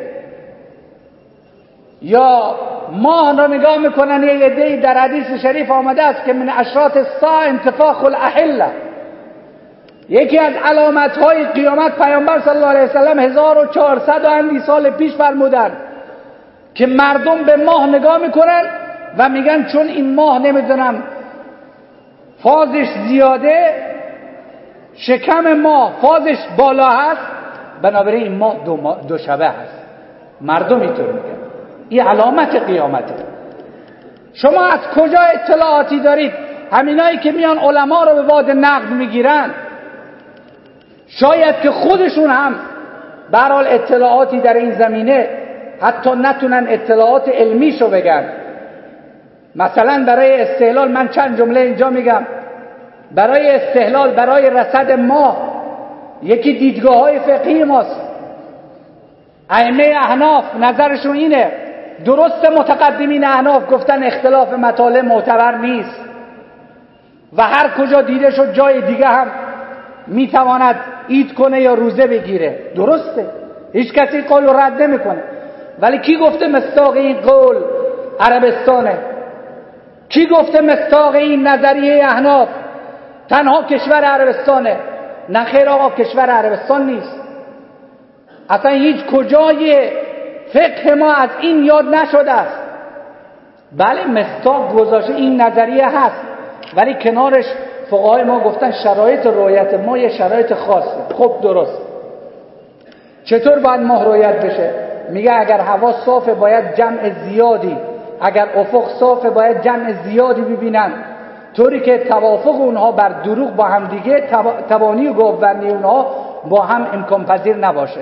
یا ماه را نگاه میکنن یه عده‌ای، در حدیث شریف آمده است که من اشراط الساعه انتفاخ الاحله، یکی از علامت های قیامت پیامبر صلی الله علیه وسلم هزار و چهارصد و اندی سال پیش فرمودن که مردم به ماه نگاه میکنن و میگن چون این ماه نمیدونم فازش زیاده، شکم ما فازش بالا هست، بنابراین این ماه دو, ما دو شبه هست. مردم اینطور میگن، این علامت قیامته. شما از کجا اطلاعاتی دارید؟ همینایی که میان علما رو به باد نقد میگیرن، شاید که خودشون هم به هر حال اطلاعاتی در این زمینه حتی نتونن اطلاعات علمیشو بگن. مثلا برای استحلال، من چند جمله اینجا میگم، برای استحلال برای رصد ماه یکی دیدگاه های فقهی ماست. ائمه احناف نظرشون اینه، درست متقدمین احناف گفتن اختلاف مطالع معتبر نیست و هر کجا دیده شد جای دیگه هم میتواند عید کنه یا روزه بگیره. درسته، هیچ کسی قول رو رد نمیکنه. ولی کی گفته مصداق این قول عربستانه؟ کی گفته مصداق این نظریه احناف تنها کشور عربستانه؟ نه خیر آقا، کشور عربستان نیست. اصلا هیچ کجای فقه ما از این یاد نشده است. بله مصداق گذاشته این نظریه هست، ولی کنارش فقهای ما گفتن شرایط رؤیت ما یه شرایط خاصه. خب درست، چطور باید ماه رؤیت بشه؟ میگه اگر هوا صافه باید جمع زیادی، اگر افق صافه باید جمع زیادی ببینن، طوری که توافق اونها بر دروغ با هم دیگه، تبانی و گاوبندی اونها با هم امکان پذیر نباشه.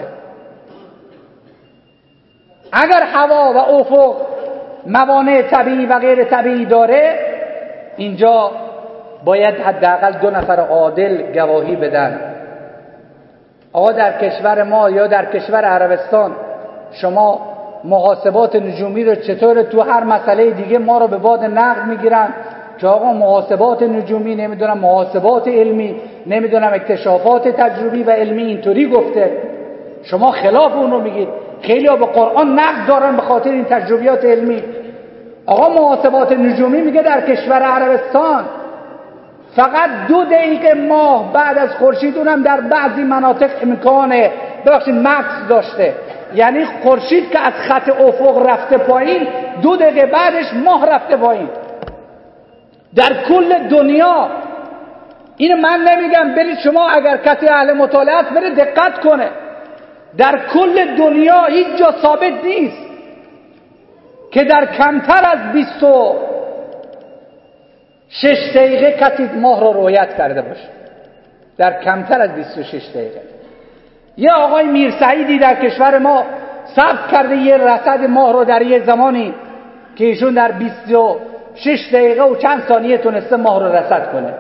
اگر هوا و افق موانع طبیعی و غیر طبیعی داره، اینجا باید حداقل دو نفر عادل گواهی بدن. آقا در کشور ما یا در کشور عربستان شما محاسبات نجومی رو چطور تو هر مسئله دیگه ما رو به باد نقد میگیرن که آقا محاسبات نجومی، نمیدونم محاسبات علمی، نمیدونم اکتشافات تجربی و علمی اینطوری گفته، شما خلاف اون رو میگید. خیلی ها به قرآن نقد دارن به خاطر این تجربیات علمی. آقا محاسبات نجومی میگه در کشور عربستان فقط دو دقیقه ماه بعد از خورشید، اونم در بعضی مناطق امکانه ببخشید مکث داشته، یعنی خورشید که از خط افق رفته پایین، دو دقیقه بعدش ماه رفته پایین در کل دنیا. اینو من نمیگم، برید شما اگر کسی اهل مطالعه است بره دقت کنه. در کل دنیا هیچ جا ثابت نیست که در کمتر از بیست و شش دقیقه کسی ماه رو رؤیت کرده باشه. در کمتر از بیست و شش دقیقه. یه آقای میرسعیدی در کشور ما ثبت کرده یه رصد ماه رو در یه زمانی که ایشون در بیست و شش دقیقه و چند ثانیه تونسته ماه رو رصد کنه.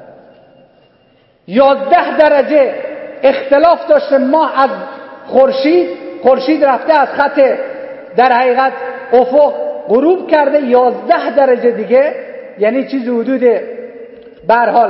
یازده درجه اختلاف داشته ماه از خورشید، خورشید رفته از خط در حقیقت افق غروب کرده، یازده درجه دیگه، یعنی چیز حدود به هر حال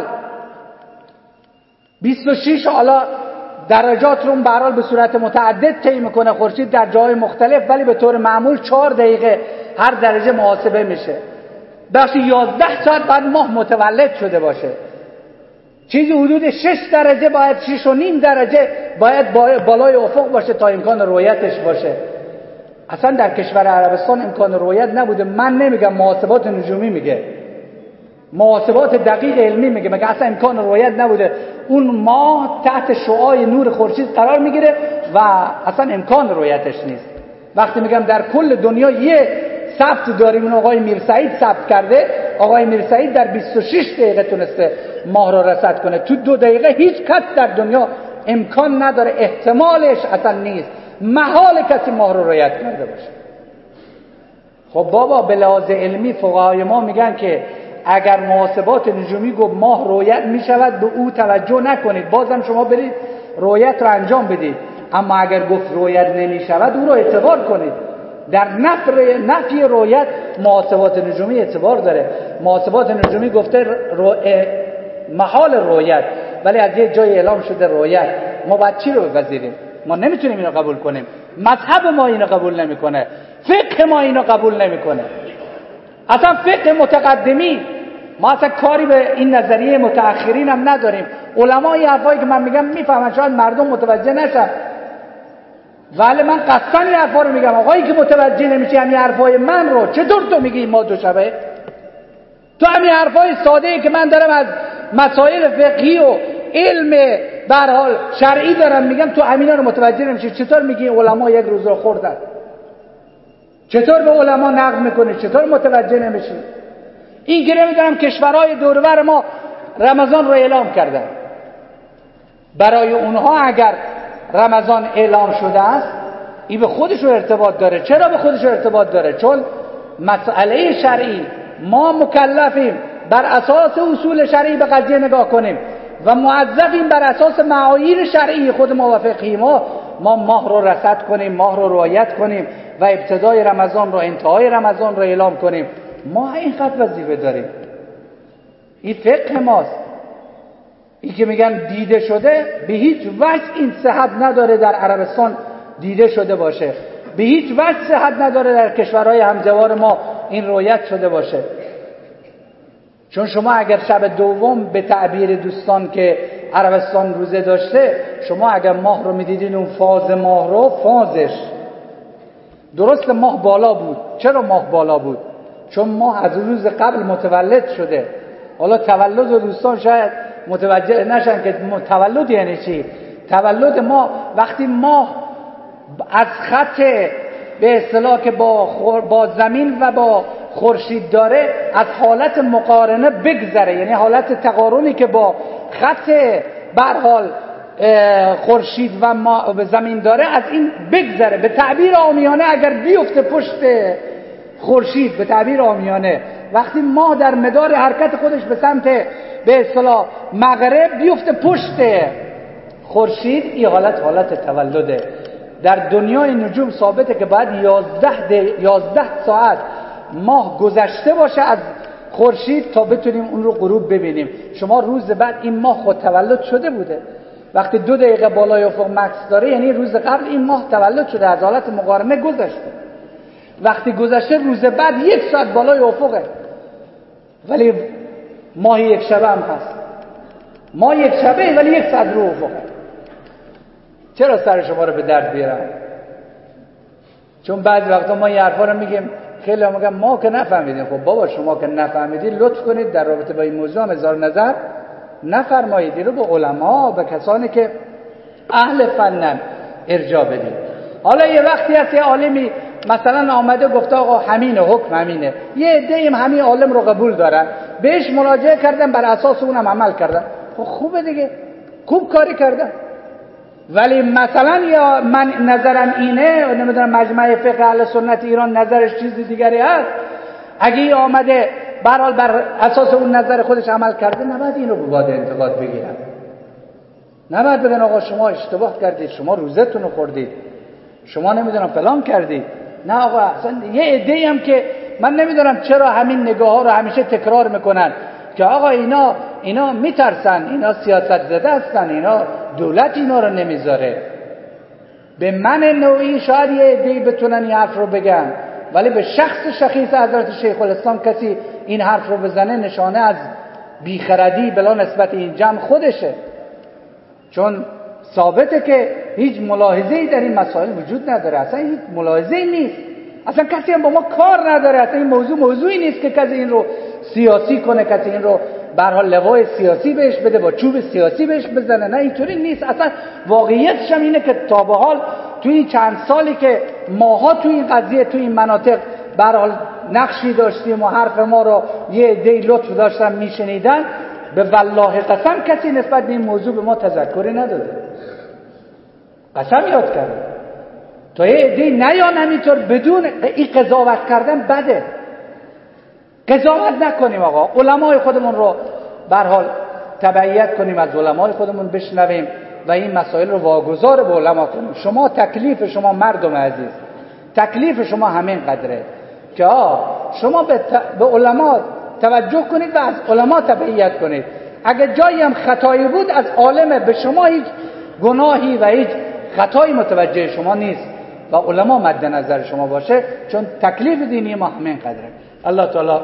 بیست و شش، حالا درجات رو به هر حال به صورت متعدد طی میکنه خورشید در جای مختلف، ولی به طور معمول چهار دقیقه هر درجه محاسبه میشه. بخشی یازده ساعت بعد ماه متولد شده باشه. چیزی حدود شش درجه باید، شش و نیم درجه باید بالای افق باشه تا امکان رؤیتش باشه. اصلا در کشور عربستان امکان رؤیت نبوده. من نمیگم، محاسبات نجومی میگه، محاسبات دقیق علمی میگه، مگه اصلا امکان رؤیت نبوده. اون ماه تحت شعاع نور خورشید قرار میگیره و اصلا امکان رؤیتش نیست. وقتی میگم در کل دنیا یه ثبت داریم، اون آقای میرسعید ثبت کرده، آقای میرسعید در بیست و شش دقیقه تونسته ماه رو رصد کنه. تو دو دقیقه هیچ کس در دنیا امکان نداره، احتمالش اصلا نیست، محال کسی ماه رو رؤیت کرده باشه. خب بابا به لحاظ علمی فقهای ما میگن که اگر محاسبات نجومی گفت ماه رؤیت میشود به او توجه نکنید، بازم شما برید رؤیت رو انجام بدید. اما اگر گفت رؤیت نمیشود او رو اعتبار کنید. در نفی نفی رؤیت محاسبات نجومی اعتبار داره. محاسبات نجومی گفته رو... محال رؤیت، ولی از یه جای اعلام شده رؤیت. ما باید چی رو بپذیریم؟ ما نمیتونیم اینو قبول کنیم. مذهب ما اینو قبول نمیکنه، فقه ما اینو قبول نمیکنه. اصلا فقه متقدمی ما اصلا کاری به این نظریه متأخرین هم نداریم. علمای حرفایی که من میگم میفهمن، شاید مردم متوجه نشن، ولی من قطعا این حرفا رو میگم. آقایی که متوجه نمیشه همین حرفای من رو، چطور تو میگی ما دو شبه؟ تو همین حرفای ساده ای که من دارم از مسائل فقهی و علم به هر حال شرعی دارم میگم، تو همینا رو متوجه نمیشه. چطور میگی علما یک روز رو خوردن؟ چطور به علما نقد میکنی؟ چطور متوجه نمیشی؟ این که نمیدونم کشورهای دور و بر ما رمضان رو اعلام کردن، برای اونها اگر رمضان اعلام شده است این به خودش رو ارتباط داره. چرا به خودش رو ارتباط داره؟ چون مسئله شرعی ما مکلفیم بر اساس اصول شرعی به قضیه نگاه کنیم. و موظفیم بر اساس معاییر شرعی خود ما و فقهی ما ما ماه رو رصد کنیم، ماه رو رعایت کنیم و ابتدای رمضان رو انتهای رمضان رو اعلام کنیم. ما اینقدر وظیفه داریم. این فقه ماست. این که میگن دیده شده، به هیچ وجه این صحت نداره در عربستان دیده شده باشه، به هیچ وجه صحت نداره در کشورهای همجوار ما این رعایت شده باشه. چون شما اگر شب دوم به تعبیر دوستان که عربستان روزه داشته، شما اگر ماه رو میدیدین اون فاز ماه رو، فازش درست ماه بالا بود. چرا ماه بالا بود؟ چون ماه از روز قبل متولد شده. حالا تولد و دوستان شاید متوجه نشن که تولد یعنی چی. تولد ما وقتی ماه از خط به اصطلاح که با, با زمین و با خورشید داره از حالت مقارنه بگذره، یعنی حالت تقارنی که با خط برحال خورشید و ما به زمین داره از این بگذره. به تعبیر عامیانه اگر بیفته پشت خورشید، به تعبیر عامیانه وقتی ماه در مدار حرکت خودش به سمت به اصطلاح مغرب بیفته پشت خورشید، این حالت حالت تولده. در دنیای نجوم ثابته که باید یازده, یازده ساعت ماه گذشته باشه از خورشید تا بتونیم اون رو غروب ببینیم. شما روز بعد این ماه خود تولد شده بوده. وقتی دو دقیقه بالای افق مکث داره یعنی روز قبل این ماه تولد شده، از حالت مقارنه گذشته. وقتی گذشته روز بعد یک ساعت بالای افقه، ولی ماه یک شبه هم هست. ماه یک شبه ولی یک ساعت رو افقه. چرا سر شما رو به درد بیارم؟ چون بعضی وقتا ما این حرفا رو میگیم، خیلی ها میگن ما که نفهمیدیم. خب بابا شما که نفهمیدید لطف کنید در رابطه با این موضوع هم اظهار نظر نفرمایید. رو به علما، به کسانی که اهل فنن ارجاع بدید. حالا یه وقتی هست یه عالمی مثلا آمده گفته آقا همینه، حکم همینه، یه عده‌ای همین عالم رو قبول دارن، بهش مراجعه کردن، بر اساس اونم عمل کردن. خب خوبه دیگه، خوب کاری کردن. ولی مثلا یا من نظرم اینه، نمیدونم مجمع فقه اهل سنت ایران نظرش چیزی دیگری هست، اگه آمده برحال بر اساس اون نظر خودش عمل کرده، نباید این رو به باد انتقاد بگیرن. نباید بگن آقا شما اشتباه کردید، شما روزتون رو خوردید، شما نمیدونم فلان کردید. نه آقا، اصلا یه عده‌ای هم که من نمیدونم چرا همین نگاه ها رو همیشه تکرار میکنن که آقا اینا اینا میترسن، اینا سیاست زده هستن، اینا دولت اینا رو نمیذاره. به من نوعی شاید یه عده‌ای بتونن این حرف رو بگن، ولی به شخص شخیص حضرت شیخ الاسلام کسی این حرف رو بزنه نشانه از بیخردی بلا نسبت این جمع خودشه. چون ثابته که هیچ ملاحظه‌ای در این مسائل وجود نداره، اصلا هیچ ملاحظه‌ای نیست، اصلا کسی هم با ما کار نداره، اصلا این موضوع موضوعی نیست که کسی این رو سیاسی کنه، کسی این رو به هر حال لوای سیاسی بهش بده، با چوب سیاسی بهش بزنه. نه اینطوری نیست. اصلا واقعیتش هم اینه که تا به حال توی این چند سالی که ماها توی این قضیه توی این مناطق به هر حال نقشی داشتیم و حرف ما رو یه عده‌ای لطف داشتن میشنیدن، به والله قسم کسی نسبت به این موضوع به ما تذکری نداده، قسم یاد کرده. تا یه عده‌ای نیان همینطور بدون این قضاوت کردن بده. قضاوت نکنیم آقا، علمای خودمون رو به هر حال تبعیت کنیم، از علمای خودمون بشنویم و این مسائل رو واگذار به علما کنیم. شما تکلیف شما مردم عزیز، تکلیف شما همین قدره که آه شما به, ت... به علما توجه کنید و از علما تبعیت کنید. اگه جایی هم خطایی بود از عالمه، به شما هیچ گناهی و هیچ خطایی متوجه شما نیست و علما مد نظر شما باشه، چون تکلیف دینی ما همین قدره. الله تعالی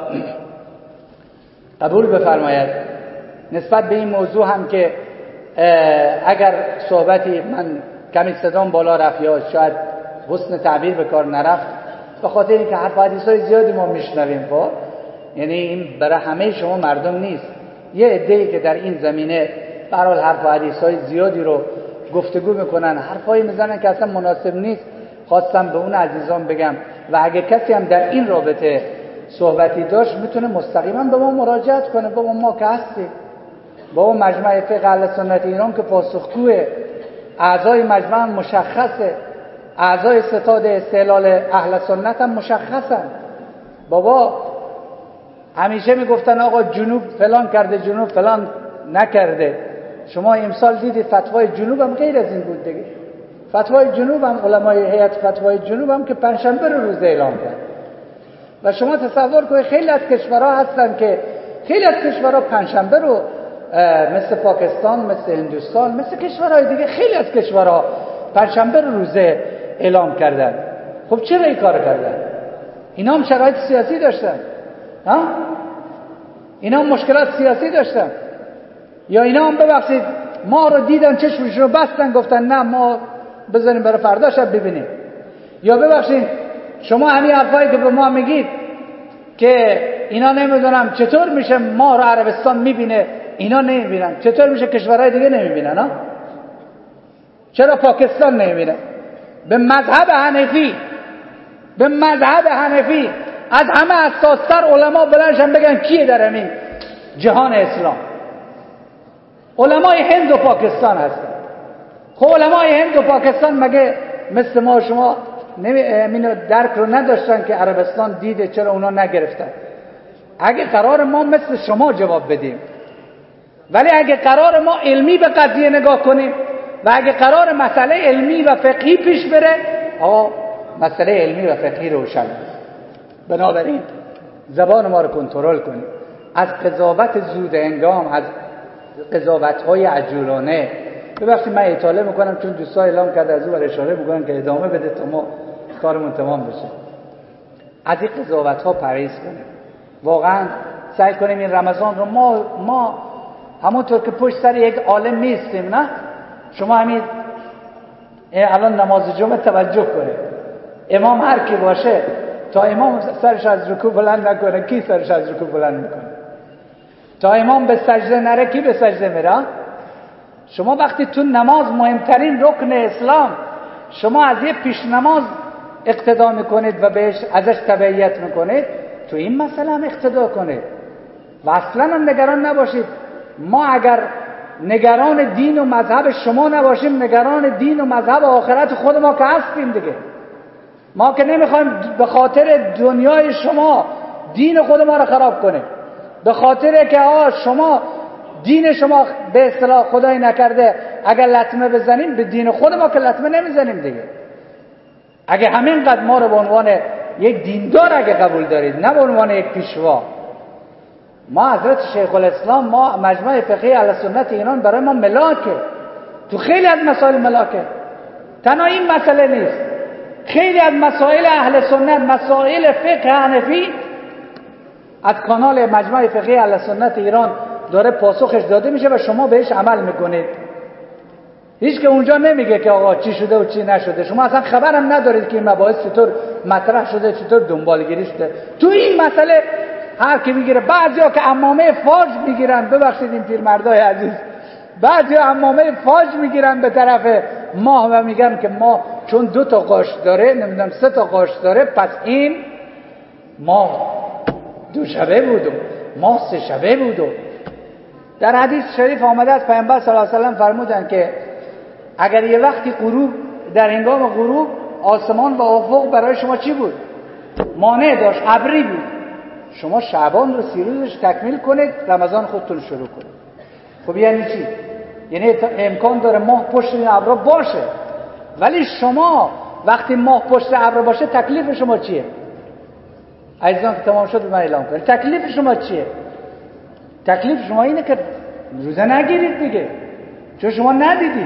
قبول بفرماید. نسبت به این موضوع هم که اگر صحبتی من کمی صدام بالا رفت یا شاید حسن تعبیر به کار نرفت، به خاطر اینکه حرف و حدیث های زیادی ما میشنویم، خب یعنی این برای همه شما مردم نیست. یه عده‌ای که در این زمینه به هر حال حرف و حدیث های زیادی رو گفتگو میکنن، حرفایی میزنن که اصلا مناسب نیست. خواستم به اون عزیزان بگم و اگه کسی هم در این رابطه صحبتی داشت میتونه مستقیما به ما مراجعت کنه. با ما که هستیم، با اون مجمع فقه اهل سنت ایران که پاسخگوه، اعضای مجمع مشخصه، اعضای ستاد استقلال اهل سنت هم مشخصن. بابا همیشه میگفتن آقا جنوب فلان کرده، جنوب فلان نکرده. شما امسال دیدید فتوای جنوب هم غیر از این بود دیگه. فتوای جنوب هم علمای هیئت فتوای جنوب هم که پنجشنبه رو روزه اعلام کرد. و شما تصور کنید خیلی از کشورها هستن که خیلی از کشورها پنجشنبه رو مثل پاکستان، مثل هندوستان، مثل کشورهای دیگه خیلی از کشورها پنجشنبه رو روزه اعلام کردن. خب چرا این کار کردن؟ اینا هم شرایط سیاسی داشتن ها؟ اینا هم مشکلات سیاسی داشتن، یا اینا هم ببخشید ما رو دیدن چشمشون رو بستن گفتن نه ما بذاریم برای فردا شب ببینیم، یا ببخشید شما همین حرفایی که به ما میگید که اینا نمیدونم چطور میشه ما رو عربستان میبینه اینا نمیبینن، چطور میشه کشورهای دیگه نمیبینن ها؟ چرا پاکستان نمیبینه؟ به مذهب حنفی به مذهب حنفی از همه اساس‌تر علما بلندشن بگن کیه در همین جهان اسلام؟ علمای هند و پاکستان هستن. خب علمای هند و پاکستان مگه مثل ما شما نمی درک رو نداشتن که عربستان دیده؟ چرا اونا نگرفتن؟ اگه قرار ما مثل شما جواب بدیم، ولی اگه قرار ما علمی به قضیه نگاه کنیم و اگه قرار مسئله علمی و فقهی پیش بره، آقا مسئله علمی و فقهی روشن. بنابراین زبان ما رو کنترل کنیم، از قضاوت زود هنگام، از قضاوت‌های عجولانه. ببخشید من اطاله میکنم چون دوستا اعلام کرده از اون ور اشاره میکنن که ادامه بده تا ما کارمون تمام بشه. از این قضاوت‌ها پرهیز کنیم. واقعا سعی کنیم این رمضان رو ما ما همونطور که پشت سر یک عالم میستیم، نه شما همین الان نماز جمعه توجه کنید، امام هر کی باشه تا امام سرش از رکوع بلند نکنه، کی سرش از رکوع بلند میکنه؟ تا امام به سجده نره کی به سجده میره؟ شما وقتی تو نماز مهمترین رکن اسلام شما از یه پیش نماز اقتدا میکنید و بهش ازش تبعیت میکنید، تو این مسئله هم اقتدا کنید و اصلا هم نگران نباشید. ما اگر نگران دین و مذهب شما نباشیم، نگران دین و مذهب آخرت خود ما که هستیم دیگه. ما که نمیخوایم به خاطر دنیای شما دین خود ما رو خراب کنیم، به خاطر که آه شما دین شما به اصطلاح خدای نکرده اگر لطمه بزنیم، به دین خود ما که لطمه نمیزنیم دیگه. اگه همینقدر ما رو به عنوان یک دیندار اگه قبول دارید، نه به عنوان یک پیشوا، ما حضرت شیخ الاسلام، ما مجمع فقهی اهل سنت ایران برای ما ملاکه، تو خیلی از مسائل ملاکه. تنها این مسئله نیست، خیلی از مسائل اهل سنت، مسائل فقه حنفی از کانال مجمع فقهی اهل سنت ایران داره پاسخش داده میشه و شما بهش عمل میکنید. هیچ که اونجا نمیگه که آقا چی شده و چی نشده، شما اصلا خبرم ندارید که این مباحث چطور مطرح شده، چطور دنبالگیری شده. تو این مسئله هر کی میگیره، بعضیا که عمامه فاج میگیرن، ببخشید این پیرمردای عزیز، بعضیا عمامه فاج میگیرن به طرف ماه و میگن که ما چون دو تا قاش داره، نمیدونم سه تا قاش داره، پس این ماه دو شبه بود و ماه سه شبه بود. و در حدیث شریف آمده از پیامبر صلی الله علیه و سلم فرمودن که اگر یه وقتی غروب، در هنگام غروب آسمان و افق برای شما چی بود؟ مانع داشت، ابری بود. شما شعبان رو سی روزش تکمیل کنید، رمضان خودتون شروع کنید. خب یعنی چی؟ یعنی امکان داره ماه پشت این ابرا باشه، ولی شما وقتی ماه پشت ابرا باشه تکلیف شما چیه؟ عزیزان که تمام شد به من اعلام کنید تکلیف شما چیه؟ تکلیف شما اینه که روزه نگیرید دیگه، چون شما ندیدید.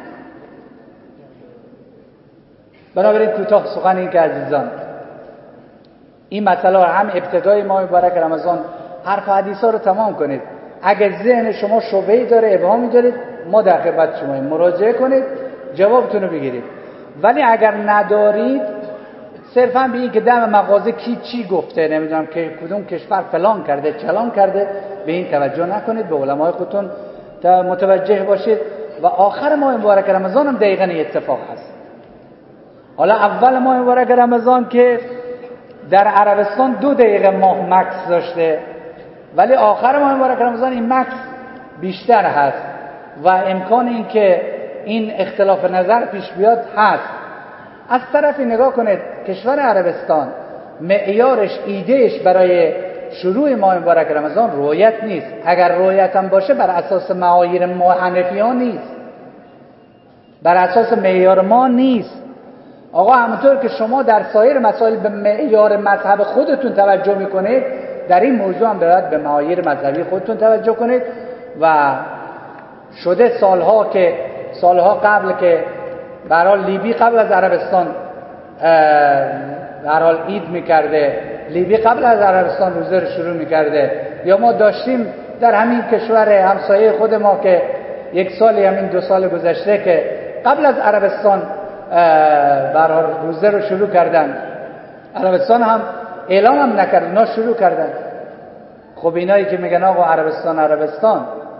بنابراین کوتاه سخن این که عزیزان این مسئله هم ابتدای ماه مبارک رمضان حرف حدیثا رو تمام کنید. اگر ذهن شما شبهه‌ای داره، ابهامی دارید، ما در خدمت شما مراجعه کنید، جوابتون رو بگیرید. ولی اگر ندارید، صرفا به این که دم مغازه کی چی گفته، نمیدونم که کدوم کشور فلان کرده چلان کرده، به این توجه نکنید. به علمای خودتون متوجه باشید. و آخر ماه مبارک رمضان هم دقیقاً اتفاق هست. حالا اول ماه مبارک رمضان که در عربستان دو دقیقه ماه مکس داشته، ولی آخر ماه مبارک رمضان این مکس بیشتر هست و امکان این که این اختلاف نظر پیش بیاد هست. از طرفی نگاه کنید کشور عربستان معیارش، ایدهش برای شروع ماه مبارک رمضان رؤیت نیست. اگر رؤیت هم باشه بر اساس معاییر ما حنفیان نیست، بر اساس معیار ما نیست. آقا همونطور که شما در سایر مسائل به معیار مذهب خودتون توجه میکنید، در این موضوع هم باید به معاییر مذهبی خودتون توجه کنید. و شده سالها که سالها قبل که به هر حال لیبی قبل از عربستان به هر حال عید میکرده، لیبی قبل از عربستان روزه رو شروع میکرده، یا ما داشتیم در همین کشور همسایه خود ما که یک سالی همین دو سال گذشته که قبل از عربستان به هر حال روزه رو شروع کردن، عربستان هم اعلام هم نکرد، اونا شروع کردن. خب اینایی که میگن آقا عربستان عربستان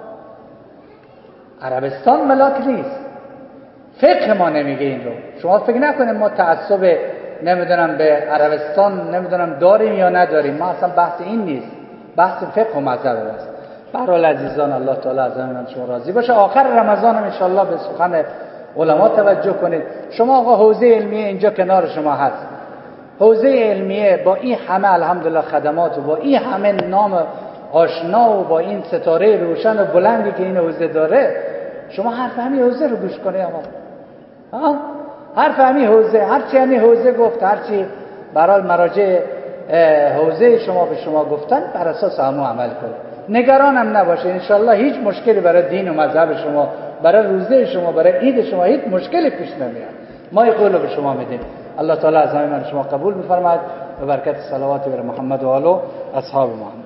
عربستان ملاک نیست، فقه ما نمیگه این رو. شما فکر نکنید ما تعصب نمیدونم به عربستان نمیدونم داریم یا نداریم، ما اصلا بحث این نیست، بحث فقه و مذهب است. به هر حال عزیزان، الله تعالی از همین شما راضی باشه. آخر رمضان هم ان شاء الله به سخن علما توجه کنید. شما آقا حوزه علمیه اینجا کنار شما هست، حوزه علمیه با این همه الحمدلله خدمات و با این همه نام آشنا و با این ستاره روشن و بلندی که این حوزه داره، شما حرف همین حوزه رو گوش کنید. آقا حرف همین حوزه، هرچی همین حوزه گفت، هرچی برای مراجع حوزه شما به شما گفتن، بر اساس همون عمل کنید. نگران هم نباشه، انشالله هیچ مشکلی برای دین و مذهب شما، برای روزه شما، برای عید شما هیچ مشکلی پیش نمیاد. ما این قول رو به شما میدیم. الله تعالی از همه من شما قبول بفرماید و برکت صلوات بر محمد و آل و اصحاب محمد.